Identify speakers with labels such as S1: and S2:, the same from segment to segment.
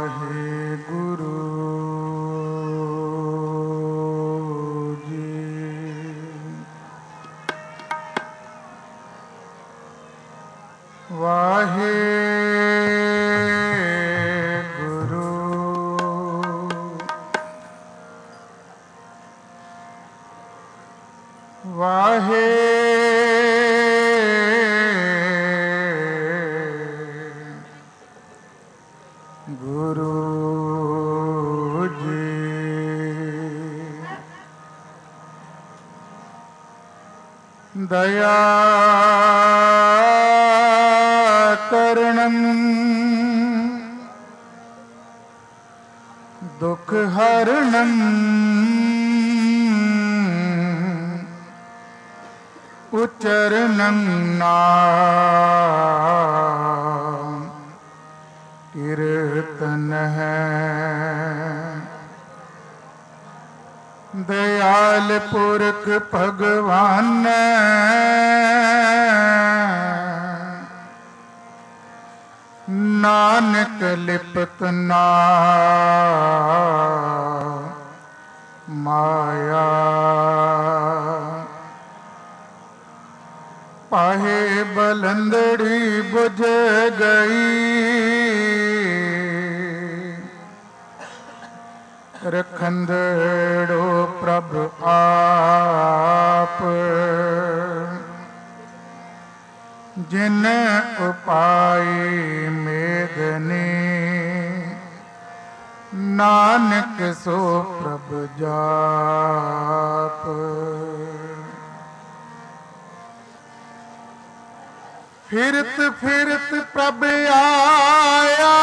S1: ਵਾਹਿਗੁਰੂ ਜੀ। ਵਾਹਿਗੁਰੂ ਵਾਹਿਗੁਰੂ ਜੀ। ਦਇਆ ਕਰਨੰ ਦੁਖ ਹਰਨੰ ਉਚਰਨੰ ਨਾਮ ਕੀਰਤਨ ਹੈ। ਦਇਆਲ ਪੁਰਖ ਭਗਵਾਨ ਨਾਨਕ ਲਿਪਤ ਨਾ ਮਾਇਆ। ਪਾਹੇ ਬਲੰਦੜੀ ਬੁਝ ਗਈ ਰਖੰਦੜੋ ਪ੍ਰਭ ਆਪ। ਜਿਨ ਉਪਾਈ ਮੇਦਨੀ ਨਾਨਕ ਸੋ ਪ੍ਰਭ ਜਾਪ। ਫਿਰਤ ਫਿਰਤ ਪ੍ਰਭ ਆਇਆ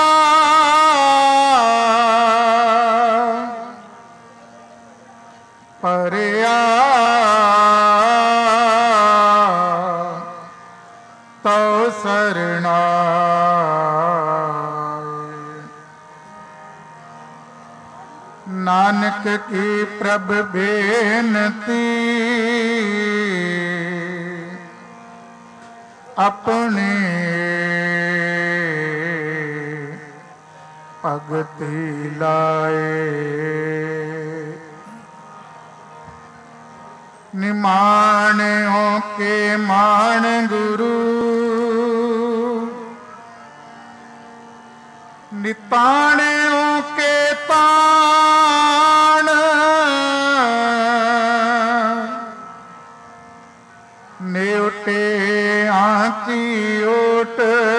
S1: ਪਰਿਆ ਤਉ ਸਰਣਾਏ। ਨਾਨਕ ਕੀ ਪ੍ਰਭ ਬੇਨਤੀ ਆਪਣੇ ਭਗਤੀ ਲਾਏ। ਨਿਮਾਣਿਓ ਕੇ ਮਾਣ ਗੁਰੂ ਨਿਤਾਣਿਓ ਕੇ ਤਾਣ। ਨੇਉਟੇ ਆਂਕੀ ਓਟ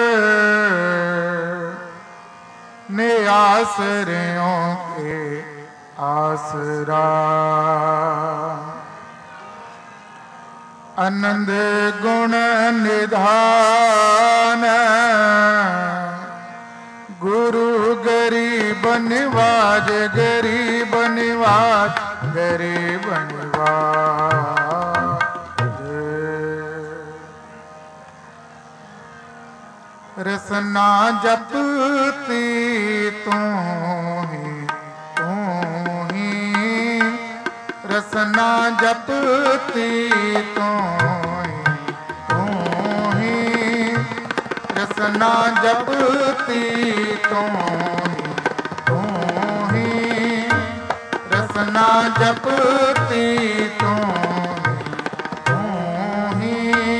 S1: ਨੇ ਆਸਰਿਓ ਕੇ ਆਸਰਾ। ਆਨੰਦ ਗੁਣ ਨਿਧਾਨ ਗੁਰੂ ਗਰੀਬ ਨਿਵਾਜ ਗਰੀਬ ਨਿਵਾਜ ਗਰੀਬ ਨਿਵਾਜ। ਰਸਨਾ ਜਪਤੀ ਤੂੰ ਹੀ ਰਸਨਾ ਜਪਤੀ ਤੂੰ ਹੀ ਰਸਨਾ ਜਪਤੀ ਤੂੰ ਹੀ ਰਸਨਾ ਜਪਤੀ ਤੂੰ ਹੀ।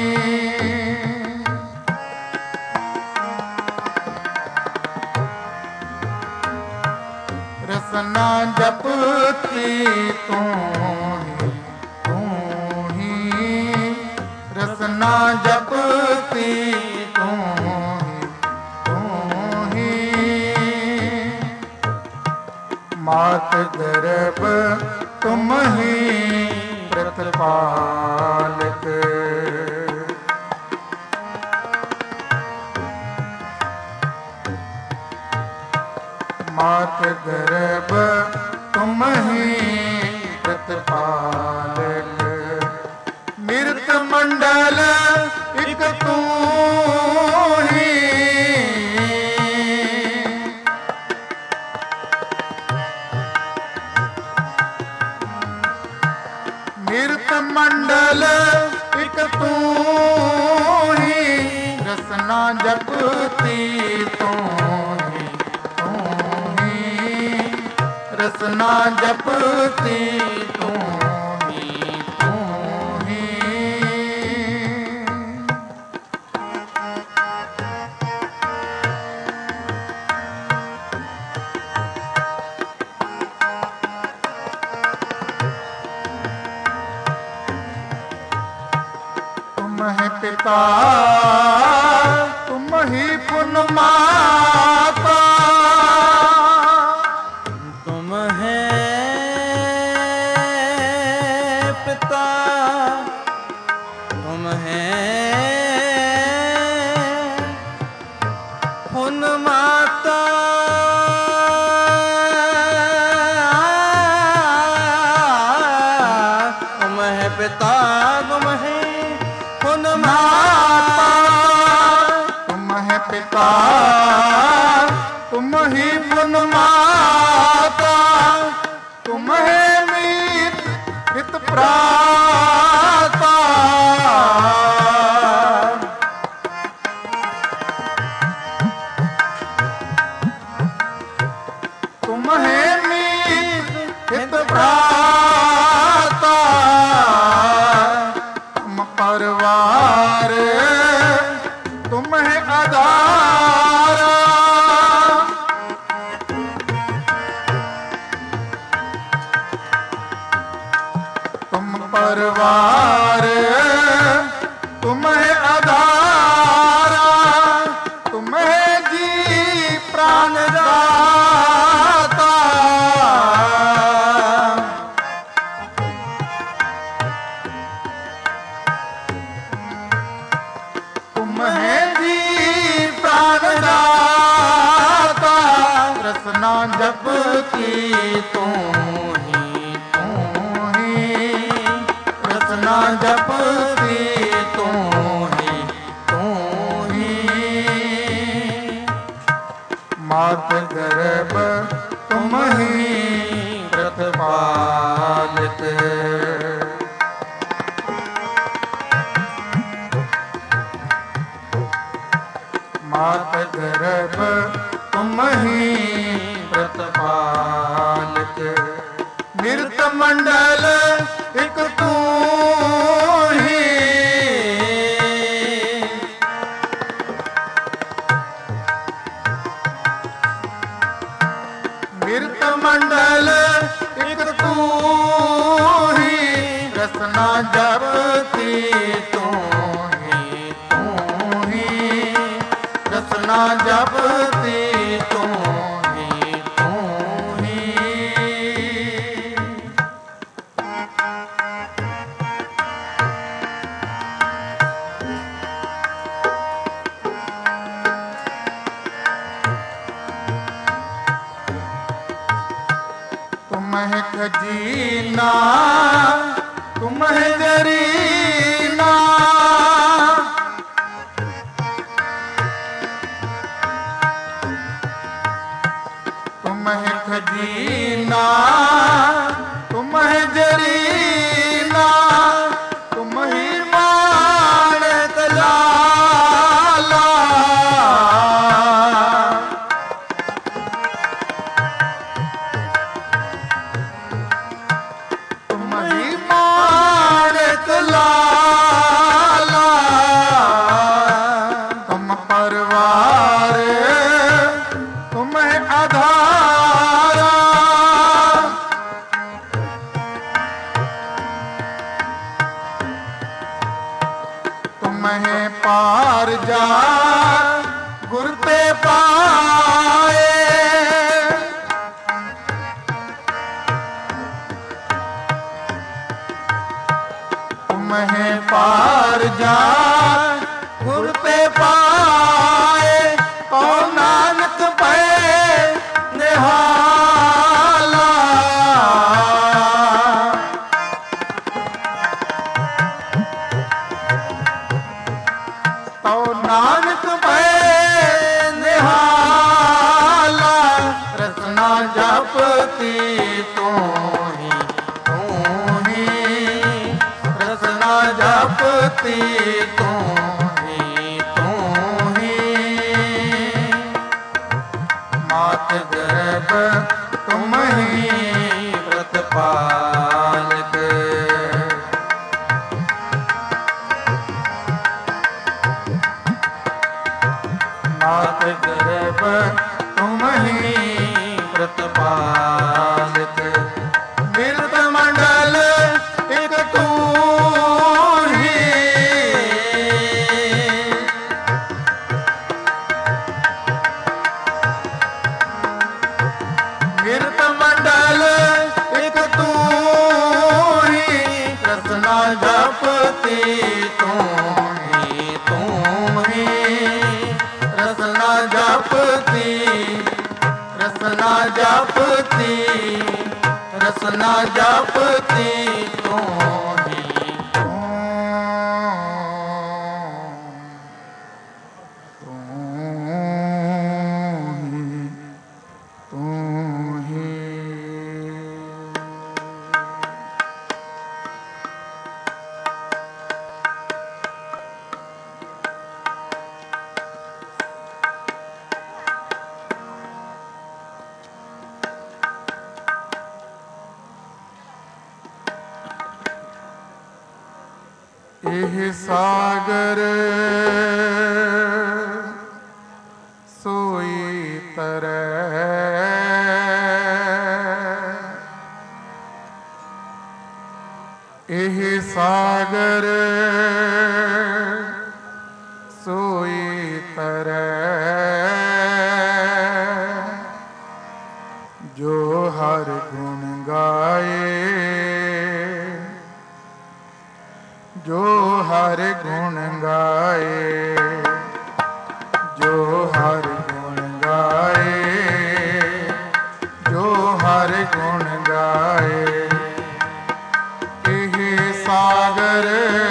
S1: ਰਸਨਾ ਜਪਤੀ ਤੂੰ ਹੀ ਰਸਨਾ ਜਪਤੀ ਤੂੰ ਹੀ। ਮਾਤ ਗਰਭ ਤੁਮ ਹੀ ਪ੍ਰਤਪਾਲਕ। ਮਾਤ ਗਰਭ ਤੁਮ ਹੀ ਪ੍ਰਤਪਾਲਕ। ਮਿਰਤ ਮੰਡਲ ਇਕ ਤੂੰ ਹੀ ਮਿਰਤ ਮੰਡਲ ਇਕ ਤੂੰ ਹੀ ਰਸਨਾ ਜਪਤੀ ਤੂੰ ਹੀ रसना जपती तू ही तू ही। तुम है पिता तुम ही पुन माता,
S2: तुम है पिता तुम है पुन माता, तुम है पिता तुम है पुन माता,
S1: तुम है पिता तुम ही पुन माता, तुम है मीत हित प्राता। तुम है मीत हित प्राता, तुम परवार तुम है आधार, तुम परवार तुम है आधार, तुम है जी प्राण दाता। तुम है जी प्राण दाता, रसना जपती तू ही तू ही, रसना जपती तू ही तू ही। मात गर्भ तुम ही प्रतिपालित, मात गर्भ तुम ही प्रतिपालित, निरत मंडल एक तू ही। निरत मंडल एक तू ही, रसना जपती तू ही तू ही, रसना जपती तू ही तू ही। तुम है खजीना तुम है जरीना, तुम है खजीना तुम है जरीना, तुम ही माणक लाला। तुम ही माणक लाला, तुम परवार तुम है आधारा, तुम है पार जा गुर पे पाए, तुम है पार जा गुर पे पाए, कौन नानक पे निहाला। तो नानक पे निहाला, रसना जपती तू ही तू ही, रसना जपती तू ही तू ही। मात नाथ गर्भ तुम ही
S2: प्रतिपालक।
S1: नाथ गर्भ तुम ही
S2: प्रतिपालक।
S1: बिरत मंडल एक तू ही, बिरत मंडल एक तू ही, रसना जपती तू ही, रसना जपती, रसना जपती, रसना जपती तू ही तू ही। एह सागर सोई तरह, एह सागर सोई तरह, जो हर गुण गाए, जो हर गुण गाए, जो हर गुण गाए, जो हर गुण गाए। एह सागर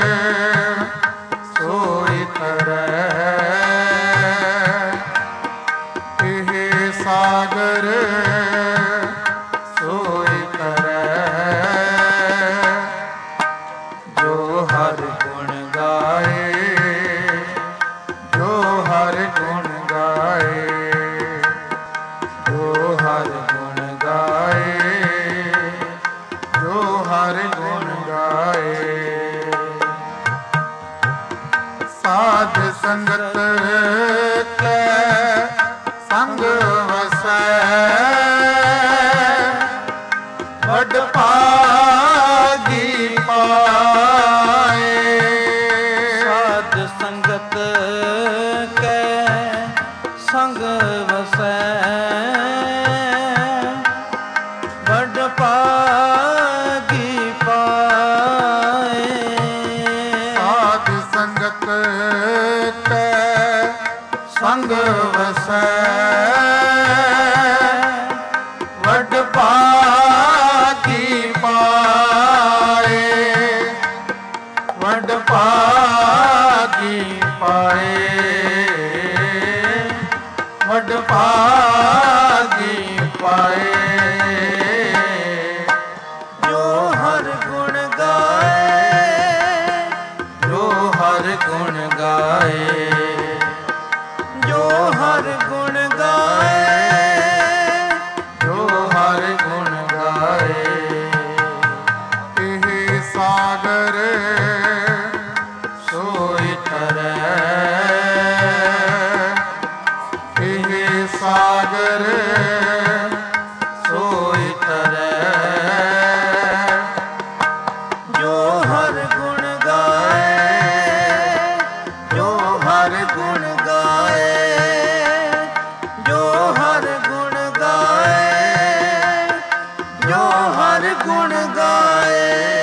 S1: सोई तरह, एह सागर सोई तरह, जो हर गुण गाए, जो हर गुण गाए, जो हर गुण गाए, जो हर गुण गाए। साध संगत के संग वसै, वड भागी पाए।
S2: साध संगत के संग वसै, बड़ भागी पाए।
S1: साध संगत के संग वसै, वड भागी पाए, वड भागी पाए, वड भागी पाए।
S2: जो हर गुण गाए,
S1: जो हर गुण गाए,
S2: जो हर गुण गाए,
S1: जो हर गुण गाए। एह सागर सोई तरह, एह सागर सोई तरह,
S2: जो हर गुण गाए, जो हर गुण गाए, जो हर गुण गाए, जो हर गुण गाए।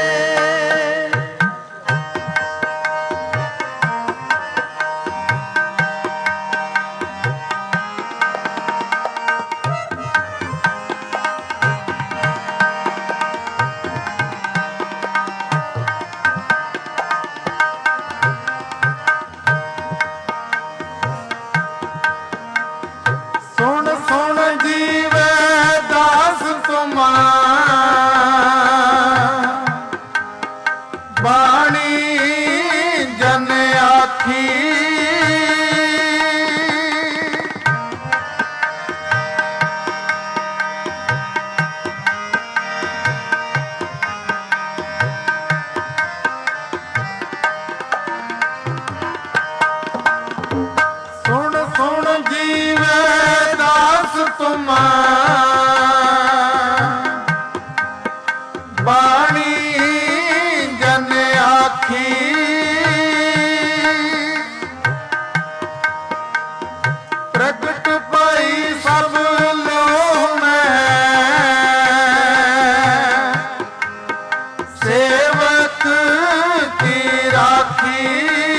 S1: सुन सुन जीवे दास तुमा, बाणी जन आखी। ਤੁਮਾ ਬਾਣੀ ਜਨ ਆਖੀ ਪ੍ਰਗਟ ਪਈ ਸਭ ਲੋਹ ਮੈਂ ਸੇਵਕ ਕੀ ਰਾਖੀ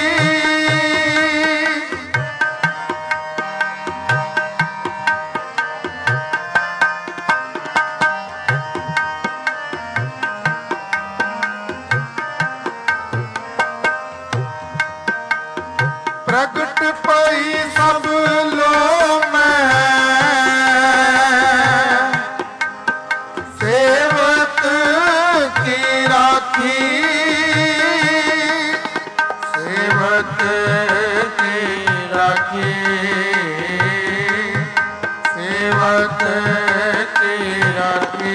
S1: ਪ੍ਰਗਟ ਪਈ ਸਭ ਲੋ ਮੈਂ ਸੇਵਕ ਕੀ ਰਾਖੀ ਸੇਵਕ ਕੀ ਰਾਖੀ ਸੇਵਕ ਕੀ ਰਾਖੀ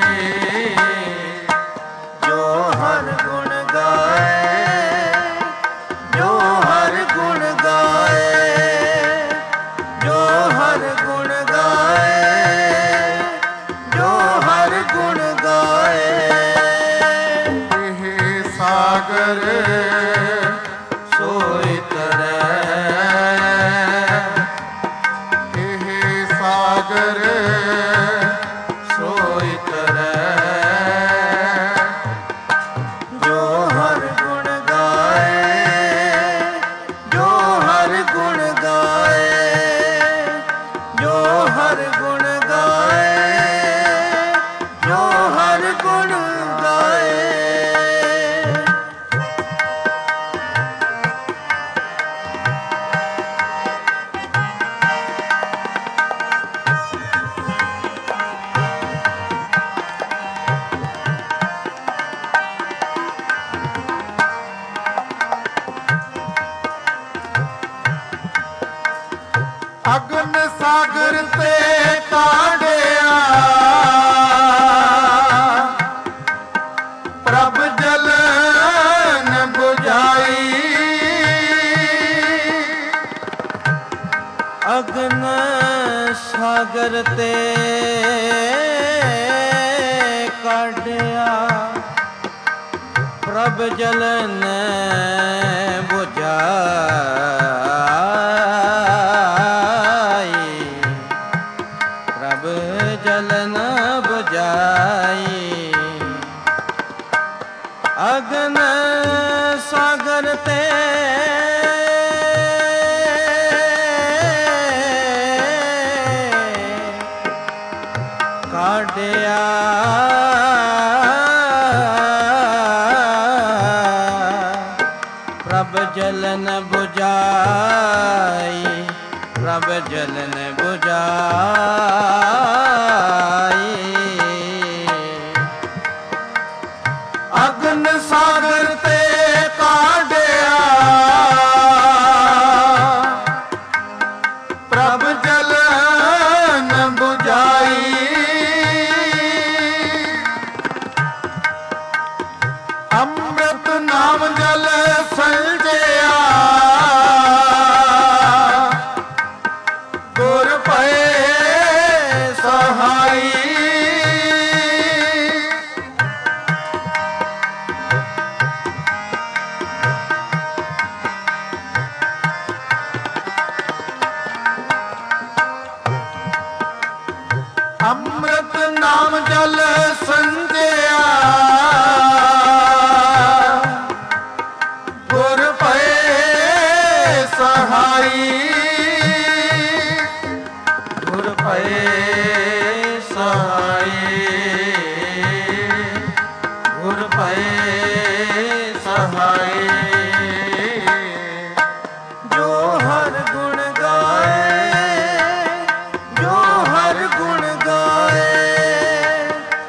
S2: ਜੋ ਹਰ ਗੁਣ ਗਾਏ ਜੋ ਹਰ ਗੁਣ ਗਾਏ ਜੋ ਹਰ ਗੁਣ ਗਾਏ ਜੋ ਹਰ ਗੁਣ ਗਾਏ
S1: ਇਹ ਸਾਗਰ
S2: ਸੋਈ ਤਰੈ
S1: ਇਹ ਸਾਗਰ
S2: ਸੋਈ ਤਰੈ ਜੋ ਹਰ ਗੁਣ ਗਾਏ ਜੋ ਹਰ ਗੁਣ ਗਾਏ ਜੋ ਹਰ ਗੁਣ ਗਾਏ ਜੋ ਹਰ ਗੁਣ ਗਾਏ
S1: ਅਗਨ ਸਾਗਰ ਤੇ ਕਾਢਿਆ ਪ੍ਰਭ ਜਲਨ ਬੁਝਾਈ
S2: ਅਗਨ ਸਾਗਰ ਤੇ ਕਾਢਿਆ ਪ੍ਰਭ ਜਲਨ ਬੁਝਾਈ ਪ੍ਰਭ ਜਲਨ ਬੁਝਾਈ ਅਗਨ ਸਾਗਰ ਤੇ ਕਾਢਿਆ ਪ੍ਰਭ ਜਲਨ ਬੁਝਾਈ ਪ੍ਰਭ ਜਲਨ ਬੁਝਾਈ
S1: ਅਗਨ ਸਾਗਰ ਤੇ ਕਾਢਿਆ ਪ੍ਰਭ ਜਲਨ ਬੁਝਾਈ ਅੰਮ੍ਰਿਤ ਨਾਮ ਜਲ ਸੰਜਿਆ ਗੁਰ ਪਏ ਸਹਾਈ ਅੰਮ੍ਰਿਤ ਨਾਮ ਜਲ ਸੰਜਿਆ ਗੁਰ ਪਏ ਸਹਾਈ ਗੁਰ ਪਏ ਸਹਾਈ ਗੁਰ ਪਏ ਸਹਾਈ
S2: ਜੋ ਹਰ ਗੁਣ ਗਾਏ ਜੋ ਹਰ ਗੁਣ ਗਾਏ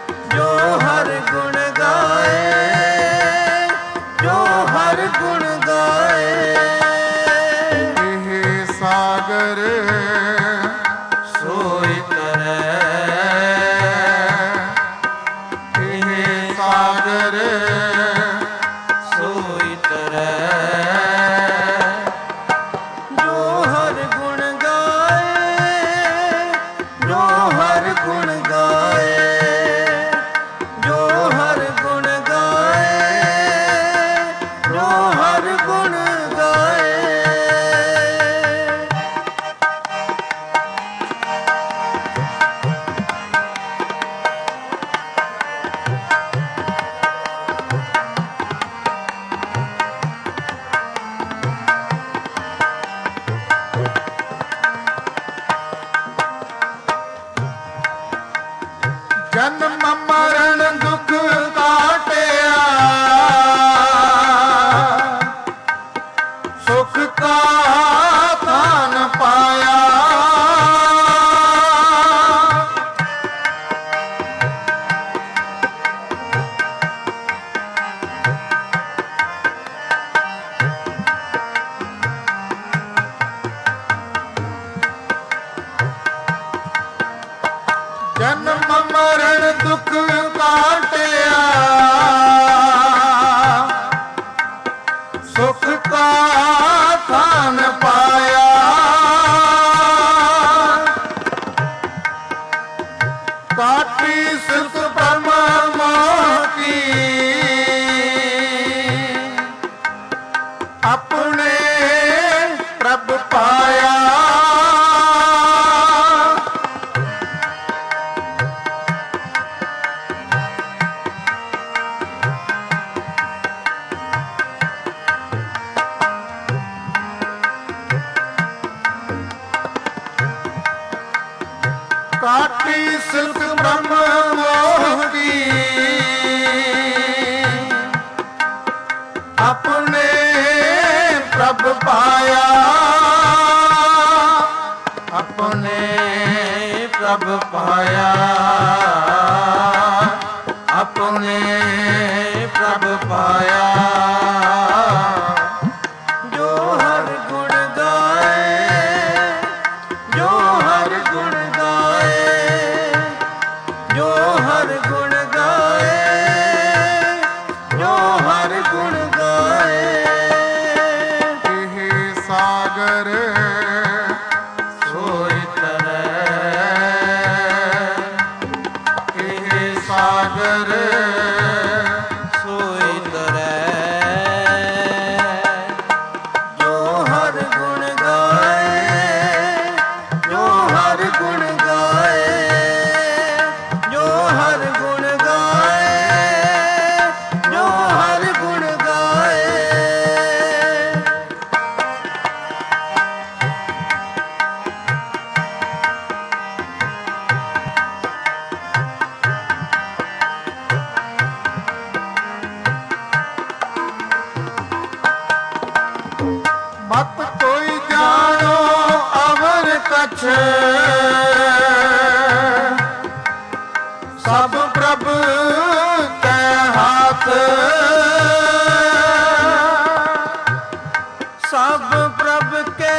S2: ਜੋ ਹਰ ਗੁਣ ਗਾਏ, ਜੋ ਹਰ ਗੁਣ ਗਾਏ, ਜੋ ਹਰ ਗੁਣ ਗਾਏ।
S1: ਜਨਮ ਮਰਨ ਦੁਖ ਕਾਟਿਆ, ਸੁਖ ਕਾ ਧਨ ਪਾਇਆ। ਜਨਮ ਮਰਨ ਦੁਖ ਕਾਟਿਆ, ਸੁਖ ਕਾ ਧਨ ਪਾਇਆ। ਕਾਟੀ ਸੁਖ ਬ੍ਰਹਮ ਮੋਹਤੀ, ਆਪਣੇ ਪ੍ਰਭ ਪਾਇਆ। ਕਾਟੀ ਸਿਲਕ ਬ੍ਰਹਮ ਮੋਹਤੀ, ਆਪਣੇ ਪ੍ਰਭ ਪਾਇਆ। ਆਪਣੇ ਪ੍ਰਭ ਪਾਇਆ, ਆਪਣੇ ਪ੍ਰਭ ਪਾਇਆ।
S2: ਜੋ ਹਰ ਗੁਣ ਗਾਏ, ਜੋ ਹਰ ਗੁਣ ਗਾਏ, ਜੋ ਹਰ ਗੁਣ ਗਾਏ, ਜੋ ਹਰ ਗੁਣ ਗਾਏ।
S1: ਇਹ ਸਾਗਰ
S2: ਸੋਈ ਤਰੈ,
S1: ਇਹ ਸਾਗਰ
S2: ਸੋਈ ਤਰੈ। ਜੋ ਹਰ ਗੁਣ ਗਾਏ, ਜੋ ਹਰ ਗੁਣ ਗਾਏ, ਜੋ ਹਰ ਗੁਣ ਗਾਏ, ਜੋ ਹਰ ਗੁਣ ਗਾਏ।
S1: ਮਤ ਕੋਈ ਜਾਣੋ ਅਵਰ ਕਛ, ਸਭ ਪ੍ਰਭ ਕੈ ਹਾਥ।
S2: ਸਭ ਪ੍ਰਭ ਕੇ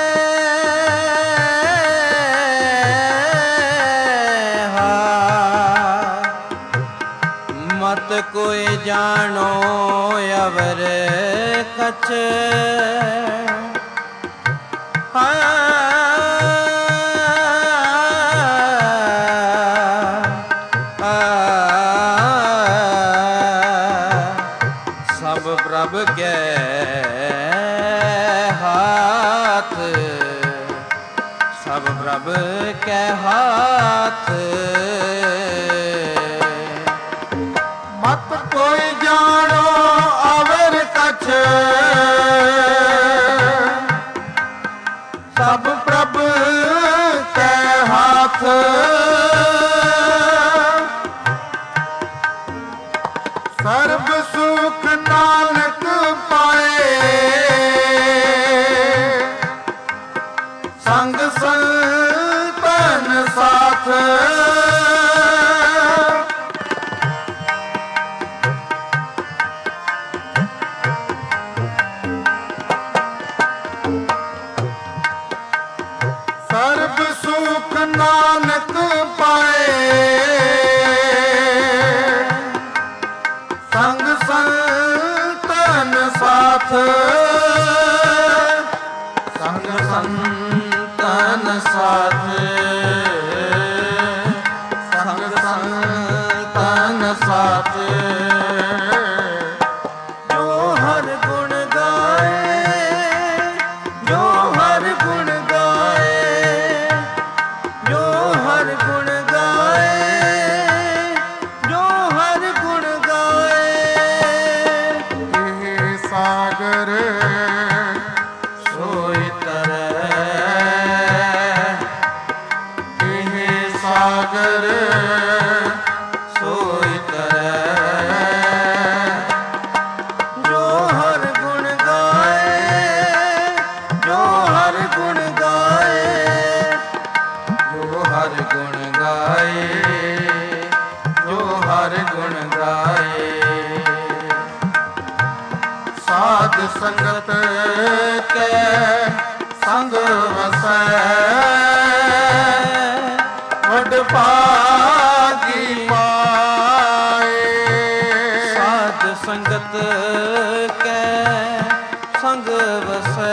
S2: ਹਾਥ, ਮਤ ਕੋਈ ਜਾਣੋ ਅਵਰ ਕਛ। ਸਭ ਪ੍ਰਭ ਕੇ ਹਾਥ, ਸਭ ਪ੍ਰਭ ਕੇ ਹਾਥ।
S1: ਮਤ ਕੋਈ ਜਾਣੋ ਅਵਰ ਕਛ, ਸਭ ਪ੍ਰਭ ਕੈ ਹਾਥ। ਸਰਬ ਸੁਖ ਨਾਨਕ ਪਾਏ, ਸੰਗ ਸੰਤਨ ਸਾ।
S2: ਸੋਈ ਤਰੈ। ਜੋ ਹਰ ਗੁਣ ਗਾਏ, ਜੋ ਹਰ ਗੁਣ ਗਾਏ, ਜੋ ਹਰ ਗੁਣ ਗਾਏ, ਜੋ ਹਰ ਗੁਣ ਗਾਏ।
S1: ਸਾਧ ਸੰਗਤ ਕੈ ਸੰਗ ਵਸੈ, ਵਡ ਭਾਗੀ ਪਾਏ।
S2: ਸਾਧ ਸੰਗਤ ਕੈ ਸੰਗ ਵਸੈ,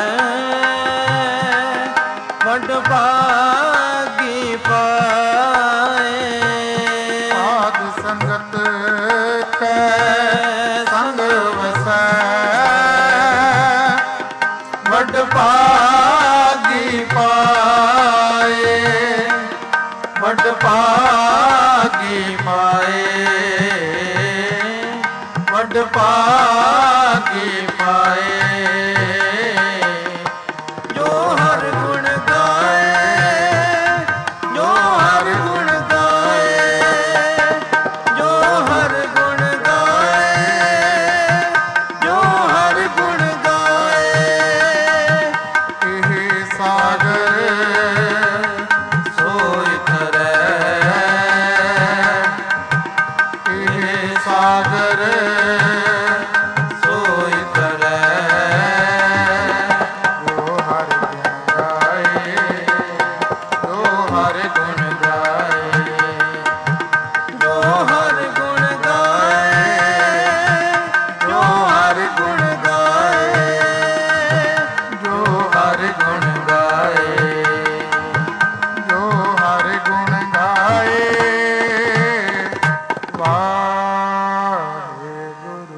S2: ਵਡ ਭਾਗੀ ਪਾਏ।
S1: ਸਾਧ ਸੰਗਤ ਕੈ ਸੰਗ ਵਸੈ, ਵਡ ਭਾਗੀ ਪਾਏ। ਵਡ ਭਾਗੀ ਪਾਏ, ਵਡ ਭਾਗੀ ਪਾਏ।
S2: ਜੋ ਹਰ ਗੁਣ ਗਾਏ, ਜੋ ਹਰ ਗੁਣ ਗਾਏ, ਜੋ ਹਰ ਗੁਣ ਗਾਏ, ਜੋ ਹਰ ਗੁਣ ਗਾਏ।
S1: ਇਹ ਸਾਗਰ
S2: ਸੋਈ ਤਰੈ,
S1: ਇਹ ਸਾਗਰ
S2: ਸੋਈ ਤਰੈ।
S1: ਜੋ ਹਰ ਗੁਣ ਗਾਏ, ਜੋ ਹਰ ਗੁਣ ਗਾਏ।
S2: ਜੋ ਹਰ ਗੁਣ ਗਾਏ, ਜੋ ਹਰ ਗੁਣ ਗਾਏ,
S1: ਜੋ ਹਰ ਗੁਣ ਗਾਏ, ਜੋ ਹਰ ਗੁਣ ਗਾਏ। ਵਾਹਿਗੁਰੂ।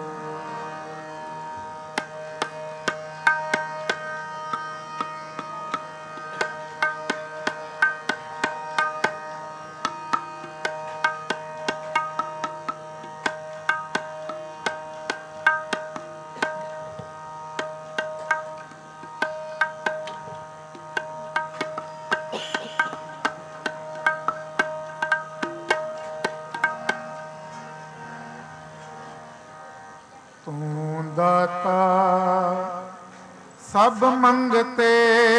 S1: ਤੂੰ ਦਾਤਾ ਸਭ ਮੰਗਤੇ,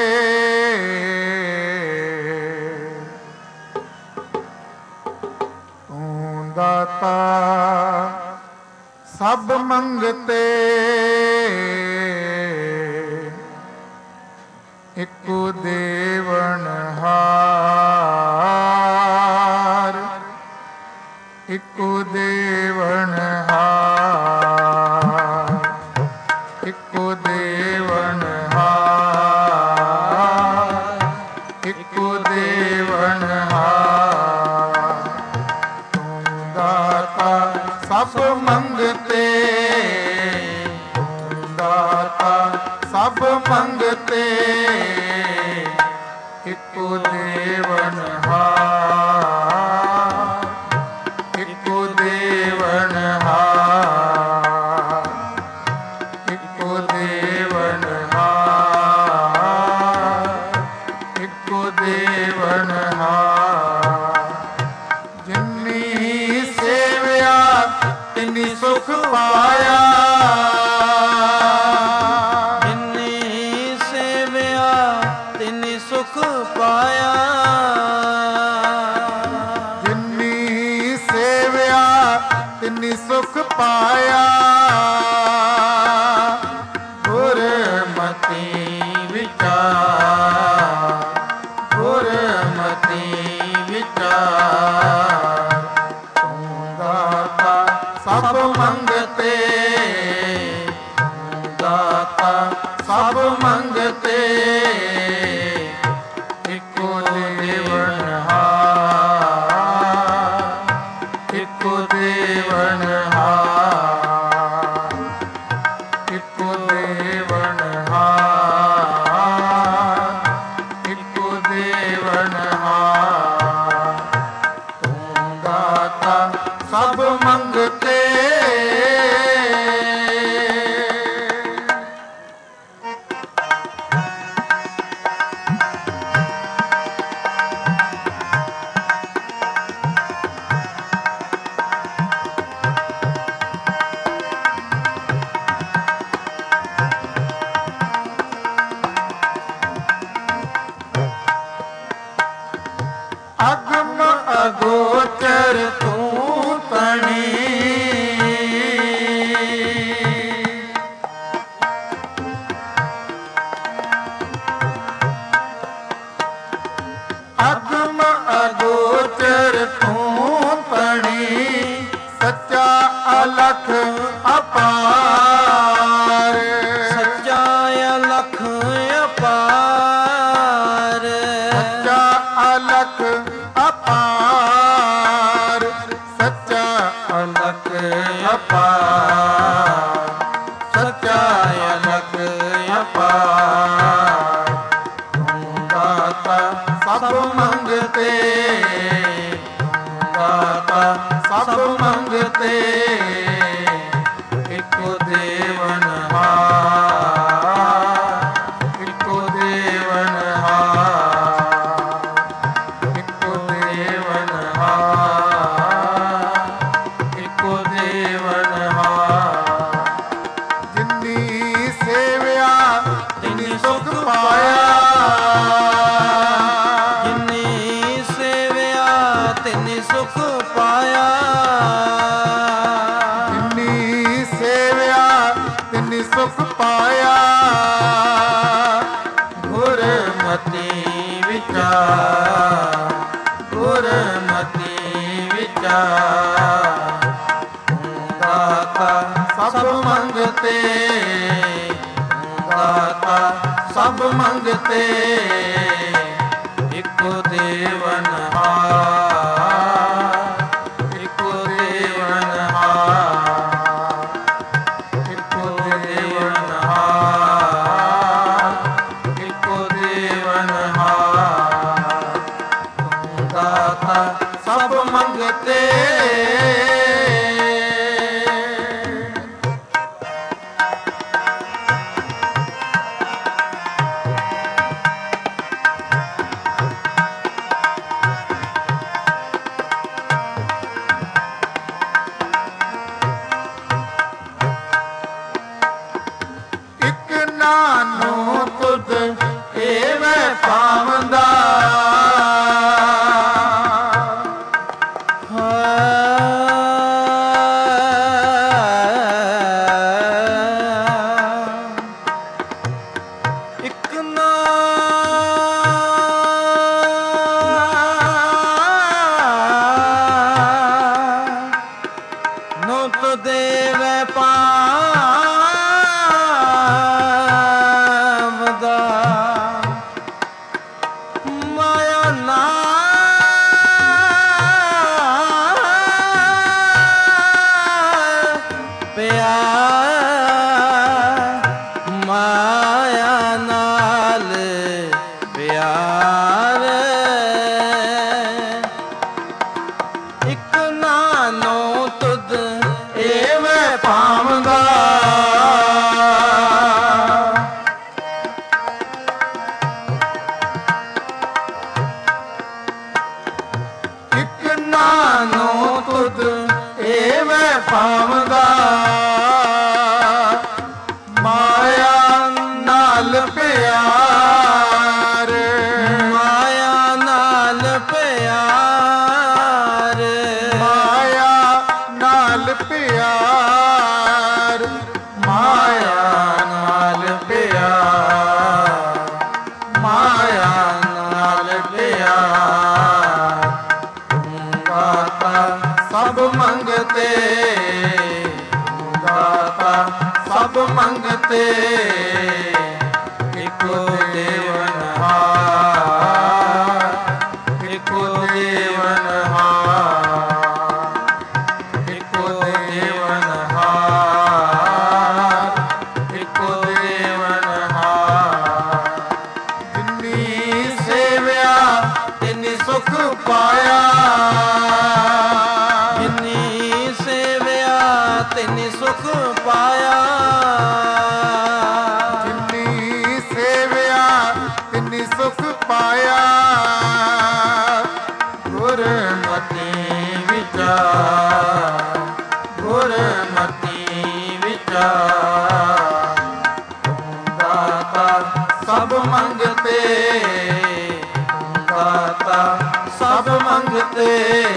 S1: ਤੂੰ ਦਾਤਾ ਸਭ ਮੰਗਤੇ। ਇਕੋ ਦੇਵਨ ਹਾਰ, ਇਕੋ ਦੇਵਨ ਹਾਰ, ਇਕੋ ਦੇਵਨ ਹਾਰ, ਇਕੋ ਦੇਵਨ ਹਾਰ। ਤੂੰ ਦਾਤਾ ਸਭ ਮੰਗਤੇ, ਤੂੰ ਦਾਤਾ ਸਭ ਮੰਗਤੇ। ਇਕੋ ਦੇਵਨ ਹਾਰ, ਇਕੋ ਦੇਵਨ ਹਾਰ, ਇਕੋ ਦੇਵਨ ਹਾਰ, ਇਕੋ ਦੇਵਨ ਹਾਰ। ਜਿਨੀ ਸੇਵਿਆ ਤਿਨੀ ਸੁਖ ਪਾਇਆ,
S2: ਜਿਨੀ ਸੇਵਿਆ ਤਿਨੀ ਸੁਖ ਪਾਇਆ।
S1: ਜਿਨੀ ਸੇਵਿਆ ਤਿਨੀ ਸੁਖ ਪਾਇਆ। ਗੁਰਮਤਿ ਵਿਚਾਰ, ਗੁਰਮਤਿ ਵਿਚਾਰ। ਤੂੰ ਦਾਤਾ ਸਭ ਮੰਗਤੇ, ਤੂੰ ਦਾਤਾ ਸਭ ਮੰਗਤੇ। ਇਕੋ ਦੇਵਨ ਹਾਰ, ਇਕੋ ਦੇਵਨ ਹਾਰ, ਇਕੋ ਦੇਵਨ ਹਾਰ, ਇਕੋ ਦੇਵਨ ਹਾਰ। ਤੂੰ ਦਾਤਾ ਸਭ ਮੰਗਤੇ। ਅਗੋਚਰ ਤੂੰ ਤਣੀ ਅਗਮ ਅਗੋਚਰ ਤੂੰ ਤਣੀ ਸੱਚਾ ਅਲਖ ਅਪਾਰ
S2: ਸੱਚਾ ਅਲਖ ਅਪਾਰ
S1: ਸੱਚਾ ਅਲਖ ਅਪਾਰ ਸੱਚਾ ਅਲਖ ਅਪਾਰ ਸੱਚਾ ਅਲਖ ਅਪਾਰ ਤੂੰ ਦਾਤਾ ਸਭ ਮੰਗਤੇ ਦਾਤਾ ਸਭ ਮੰਗਤੇ ਇੱਕੋ ਦੇਵਨਹਾਰ ਇੱਕੋ ਦੇਵਨਹਾਰ ਇੱਕੋ ਦੇਵਨਹਾਰ ਇੱਕੋ ਦੇਵਨਹਾਰ ਜਿਨੀ ਸੇਵਿਆ ਤਿਨੀ ਸੁਖ ਪਾਇਆ
S2: ਜਿਨੀ ਸੇਵਿਆ ਤਿਨੀ ਸੁਖ ਪਾਇਆ
S1: ਜਿਨੀ ਸੇਵਿਆ ਤਿਨੀ ਸੁਖ ਪਾਇਆ ਗੁਰਮਤਿ ਵਿਚਾਰ ਗੁਰਮਤਿ ਵਿਚਾਰ ਤੂੰ ਦਾਤਾ ਸਭ ਮੰਗਤੇ ਤੂੰ ਦਾਤਾ ਸਭ ਮੰਗਤੇ ਇੱਕੋ ਦੇਵਨਹਾਰ ਇੱਕੋ ਦੇਵਨਹਾਰ ਇੱਕੋ ਦੇਵਨਹਾਰ ਇੱਕੋ ਦੇਵਨਹਾਰ ਤੂੰ ਦਾਤਾ ਸਭ ਮੰਗਤੇ ਇਕ ਨਾਨੋ ਤੁਧ ਏਵੇਂ ਪਾਵੰਦਾ
S2: ਇੱਕ ਨਾ ਨੋ ਤੋ ਦੇਵੈ ਪਾਵਦਾ ਮਾਇਆ ਨਾ ਪਿਆਰ ਮਾਇਆ ਨਾਲ ਪਿਆਰ ਇੱਕ ਨਾਨੋ ਤੁਧ
S1: ਏਵੇਂ ਪਾਵੰਦਾ ਇਕ ਨਾਨੋ ਤੁਧ ਏਵੇਂ ਪਾਵੰਦਾ ਮਾਇਆ ਨਾਲ ਪਿਆਰ
S2: ਮਾਇਆ ਨਾਲ ਪਿਆਰ
S1: ਮਾਇਆ ਨਾਲ ਪਿਆਰ ਮਾਇਆ ਨਾਲ ਪਿਆਰ ਮਾਇਆ ਨਾਲ ਪਿਆਰ ਤੂੰ ਦਾਤਾ ਸਭ ਮੰਗਤੇ ਤੂੰ ਦਾਤਾ ਸਭ ਮੰਗਤੇ ਇੱਕੋ ਦੇਵਨਹਾਰ ਇੱਕੋ ਦੇਵਨਹਾਰ ਇੱਕੋ ਦੇਵਨਹਾਰ ਇੱਕੋ ਦੇਵਨਹਾਰ ਜਿਨੀ ਸੇਵਿਆ ਤਿਨੀ ਸੁਖ ਪਾਇਆ
S2: ਜਿਨੀ ਸੇਵਿਆ ਤਿਨੀ ਸੁਖ ਪਾਇਆ
S1: ਜਿਨੀ ਸੇਵਿਆ ਤਿਨੀ ਸੁਖ ਪਾਇਆ ਗੁਰਮਤਿ ਵਿਚਾਰ ਗੁਰਮਤਿ ਵਿਚਾਰ ਤੂੰ ਦਾਤਾ ਸਭ ਮੰਗਤੇ ਤੂੰ ਦਾਤਾ ਸਭ ਮੰਗਤੇ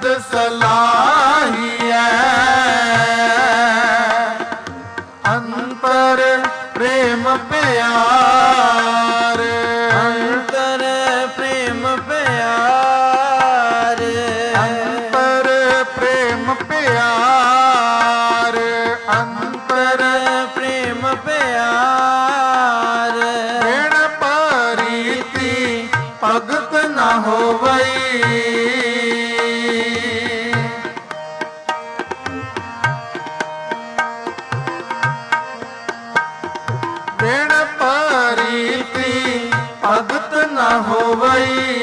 S1: ਸਲਾਹੀਐ ਅੰਤਰ ਪ੍ਰੇਮ ਪਿਆਰ
S2: ਅੰਤਰ ਪ੍ਰੇਮ ਪਿਆਰ
S1: ਅੰਤਰ ਪ੍ਰੇਮ ਪਿਆਰ ਅੰਤਰ
S2: ਪ੍ਰੇਮ ਪਿਆਰ
S1: ਬਿਨ ਪਰੀਤੀ ਭਗਤ ਨ ਹੋਵਈ ਬਿਨ ਪਰੀਤੀ ਭਗਤ ਨ ਹੋਵਈ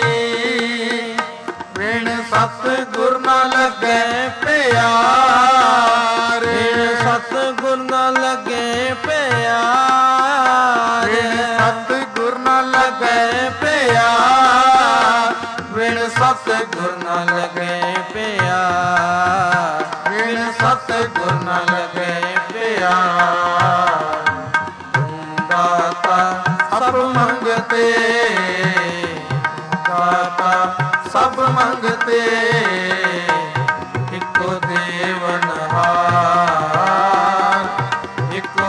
S1: ਬਿਨ ਸਤਿਗੁਰ ਨ ਲੱਗੈ ਪਿਆਰ
S2: ਸਤਿਗੁਰ ਨ ਲੱਗੇ ਪਿਆਰ
S1: ਸਤਿਗੁਰ ਨ ਲੱਗੈ ਪਿਆਰ
S2: ਬਿਨ ਸਤਿਗੁਰ ਨ ਲੱਗੇ ਪਿਆਰ
S1: ਬਿਨ ਸਤਿਗੁਰ ਨ ਲੱਗੈ ਪਿਆਰ ਦਾਤਾ ਸਭ ਮੰਗਤੇ ਦਾਤਾ ਸਭ ਮੰਗਤੇ ਇੱਕੋ ਦੇਵਨਹਾਰ ਇੱਕੋ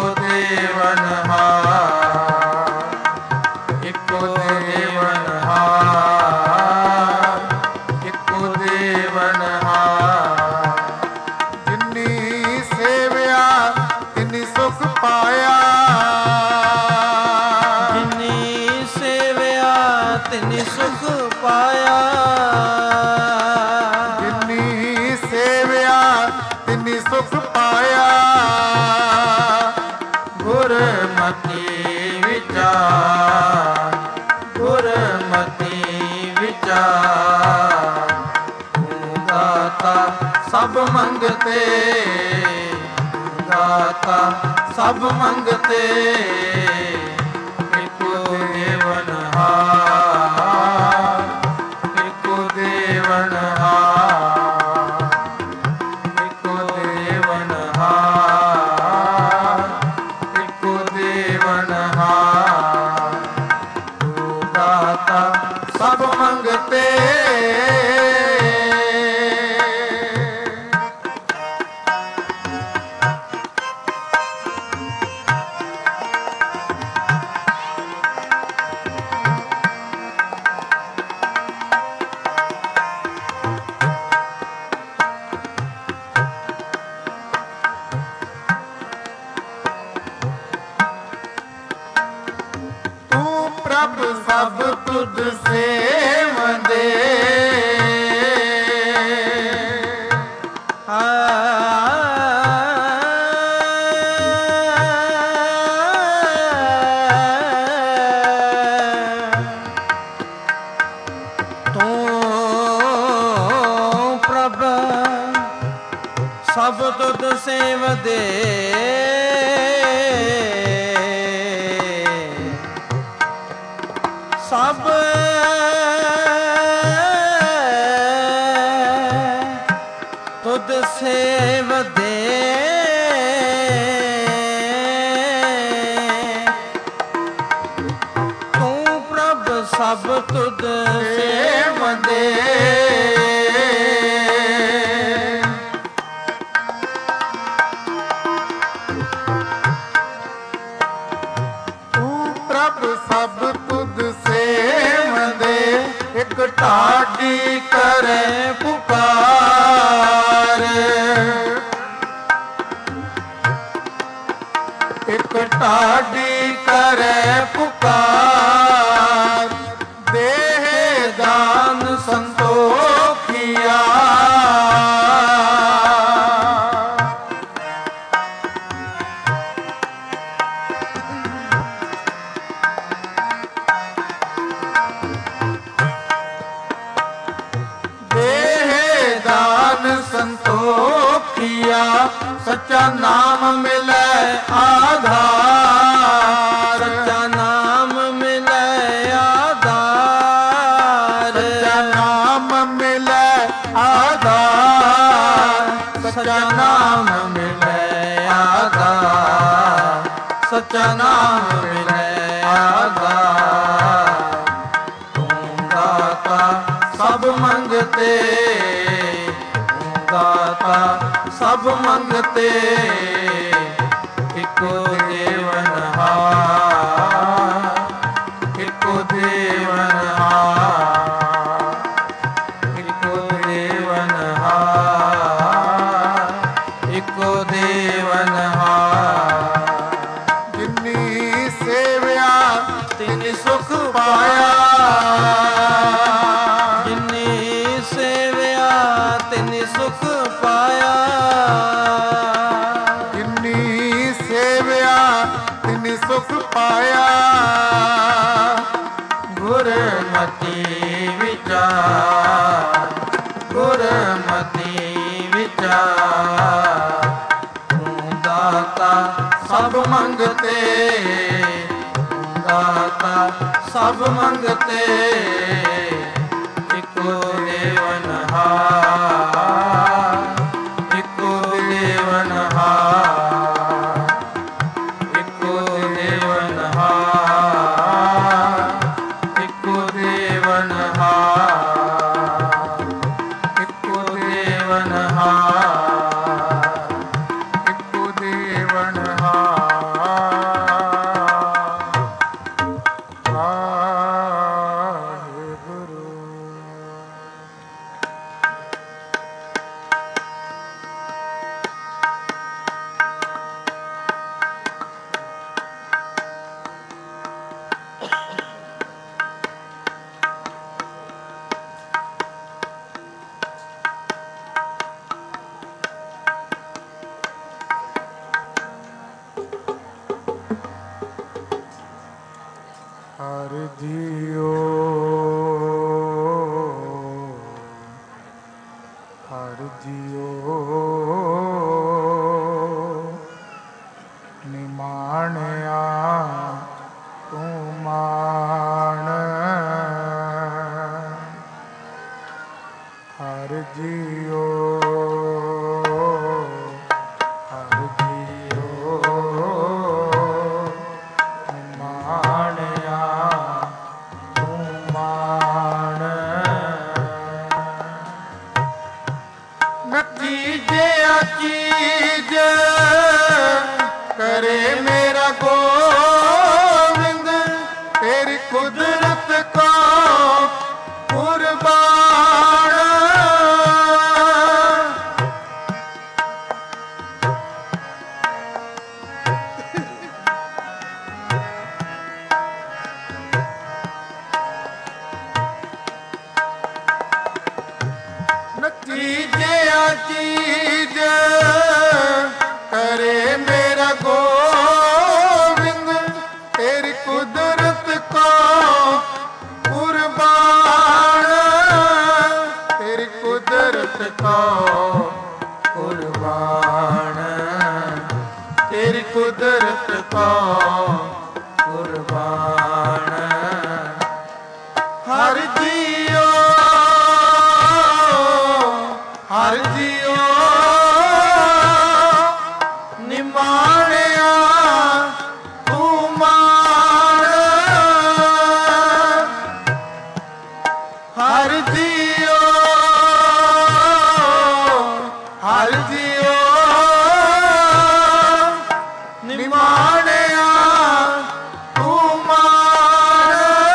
S1: ਦੇਵਨਹਾਰ ਇੱਕੋ ਦੇਵਨਹਾਰ ਇੱਕੋ ਦੇਵਨਹਾਰ ਜਿਨੀ ਸੇਵਿਆ ਤਿਨੀ ਸੁਖ ਪਾਇਆ
S2: ਜਿਨੀ ਸੇਵਿਆ ਤਿਨੀ ਸੁਖ ਪਾਇਆ
S1: ਜਿਨੀ ਸੇਵਿਆ ਤਿਨੀ ਸੁਖ ਪਾਇਆ ਗੁਰਮਤਿ ਵਿਚਾਰ ਗੁਰਮਤਿ ਵਿਚਾਰ ਦਾਤਾ ਸਭ ਮੰਗਤੇ ਦਾਤਾ ਸਭ ਮੰਗਤੇ ਇੱਕੋ ਦੇਵਨਹਾਰ ਇੱਕੋ ਦੇਵਨਹਾਰ ਇੱਕੋ ਦੇਵਨਹਾਰ ਇੱਕੋ ਦੇਵਨਹਾਰ ਦਾਤਾ ਸਭ ਮੰਗਤੇ ਪ੍ਰਭ ਸਭ ਤੁਧ ਸੇਵਦੇ
S2: ਤੂੰ ਪ੍ਰਭ ਸਭ ਤੁਧ ਸੇਵਦੇ ਸਭ ਤੁਧ ਸੇਵਦੇ ਤੂੰ ਪ੍ਰਭ ਸਭ ਤੁਧ ਸੇਵਦੇ
S1: ਤੂੰ ਪ੍ਰਭ ਸਭ ਤੁਧ ਸੇਵਦੇ ਇਕ ਢਾਡੀ ਕਰੇ ਪੁਕਾਰ ਇਕ ਢਾਡੀ ਕਰੇ ਪੁਕਾਰ ਦੇਹ ਦਾਨ ਸੰਤੋਖਿਆ ਸੰਤੋਖਿਆ ਸੱਚਾ ਨਾਮ ਮਿਲੇ ਆਧਾਰ
S2: ਸੱਚਾ ਨਾਮ ਮਿਲੇ ਆਧਾਰ
S1: ਸੱਚਾ ਨਾਮ ਮਿਲੇ ਆਧਾਰ ਸੱਚਾ ਨਾਮ ਮਿਲੇ ਆਧਾਰ ਸੱਚਾ ਨਾਮ ਮਿਲੇ ਆਧਾਰ ਤੂੰ ਦਾਤਾ ਸਭ ਮੰਗਤੇ ਸਭ ਮੰਗਤੇ ਇੱਕੋ ਦੇਵਨਹਾਰ ਇੱਕੋ ਦੇਵਨਹਾਰ ਇੱਕੋ ਦੇਵਨਹਾਰ ਇੱਕੋ ਦੇਵਨਹਾਰ ਜਿਨੀ ਸੇਵਿਆ ਤਿਨਿ ਸੁਖ ਪਾਇਆ
S2: ਜਿਨੀ ਸੇਵਿਆ ਤਿਨਿ ਸੁਖ ਪਾਇਆ
S1: ਜਿਨੀ ਸੇਵਿਆ ਤਿਨਿ ਸੁਖ ਪਾਇਆ ਗੁਰਮਤਿ ਵਿਚਾਰ ਗੁਰਮਤਿ ਵਿਚਾਰ ਤੂੰ ਦਾਤਾ ਸਭ ਮੰਗਤੇ ਦਾਤਾ ਸਭ ਮੰਗਤੇ ਇੱਕੋ ਦੇਵਨਹਾਰ ਇੱਕੋ ਦੇਵਨਹਾਰ ਇੱਕੋ ਦੇਵਨਹਾਰ ਇੱਕੋ ਦੇਵਨਹਾਰ ਇੱਕੋ ਦੇਵਨਹਾਰ ਇੱਕੋ ਦੇਵਨਹਾਰ ਵਾਹਿਗੁਰੂ। ਹਰ ਜੀਓ ਹਰ ਜੀਓ ਨਿਮਾਣਿਆ ਤੂੰ ਮਾਣ ਹਰ ਜੀਓ ਹਰ ਜੀਓ ਨਿਮਾਣਿਆ ਤੂੰ ਮਾਣ ਨਤੀਜੇ ਚੀਜ਼ ਕਰੇ ਮੇਰਾ ਗੋਬਿੰਦ ਤੇਰੀ ਕੁਦਰਤ ਕੋ ਕੁਰਬਾਨ ਨਤੀਜੇ ਚੀਜ਼ ਕਰੇ ਮੇਰਾ ਗੋਬਿੰਦ ਤੇਰੀ ਕੁਦਰਤ ਕੋ ਕੁਰਬਾਨ ਤੇਰੀ ਕੁਦਰਤ ਕੋ ਕੁਰਬਾਨ ਤੇਰੀ ਕੁਦਰਤ ਕੋ ਕੁਰਬਾਨ ਹਰ ਜੀਓ ਹਰ ਜੀਓ ਨਿਮਾਣਿਆ ਤੂੰ ਮਾਣ ਹਰ ਜੀਓ ਹਰ ਜੀਓ ਨਿਮਾਣਿਆ ਤੂੰ ਮਾਣ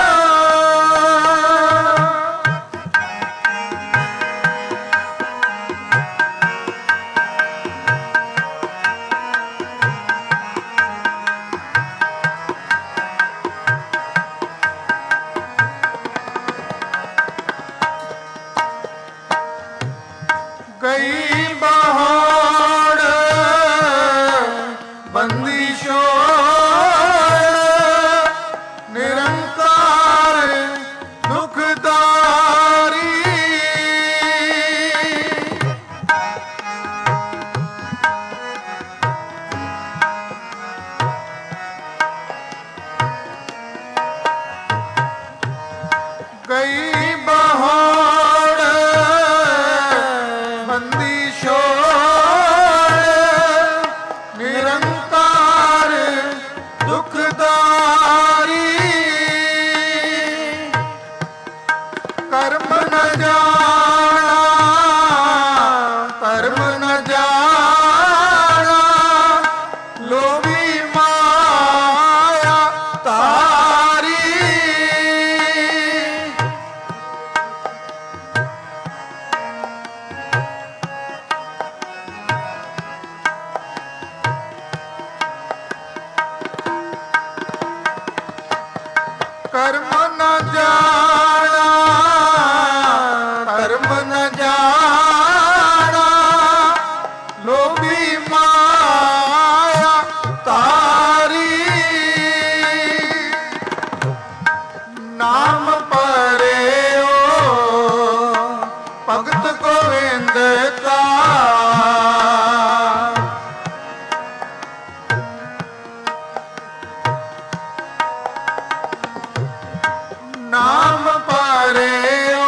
S1: ਗਈ ਬਹਾੜ ਬੰਦੀ ਛੋੜ ਨਿਰੰਕਾਰ ਦੁਖਦਾਰੀ ਗਈ ਬਹਾੜ ਬੰਦੀ ਛੋੜ ਨਿਰੰਕਾਰ ਦੁਖਦਾਰੀ ਕਰਮ ਨ ਜਾਣਾ ਧਰਮ ਨ ਜਾਣਾ ਕਰਮ ਨ ਜਾਣਾ, ਧਰਮ ਨ ਜਾਣਾ, ਲੋਭੀ ਮਾਇਆ ਤਾਰੀ, ਨਾਮ ਪਰਿਓ ਭਗਤ ਗੋਵਿੰਦ ਕਾ, ਨਾਮ ਪਰਿਓ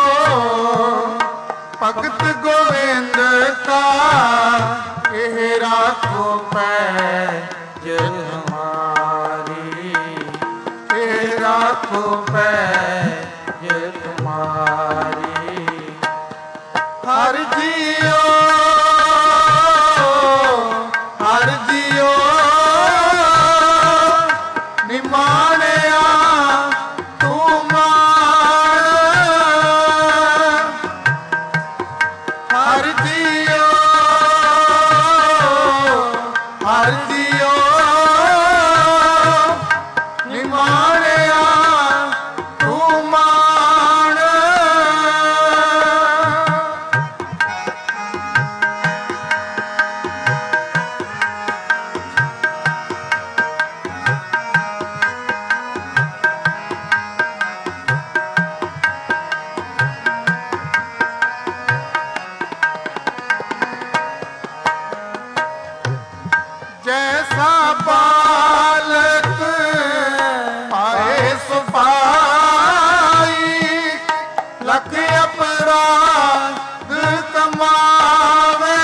S1: ਭਗਤ ਗੋਵਿੰਦ ਕਾ, ਇਹ ਰਾਖੋ ਪੈਜ ਹਮਾਰੀ, ਇਹ ਰਾਖੋ ਪੈਜ ਤੁਮਾਰੀ। ਹਰ ਜੀਓ ਹਰ ਜੀਓ ਨਿਮਾਣਿਆ ਤੂੰ ਮਾਣ, ਹਰ ਜੀਓ ਹਰ ਜੀਓ ਨਿਮਾਣਿਆ ਤੂੰ ਮਾਣ। जैसा बालक पाए सो पाई, लख अपराध कमावे,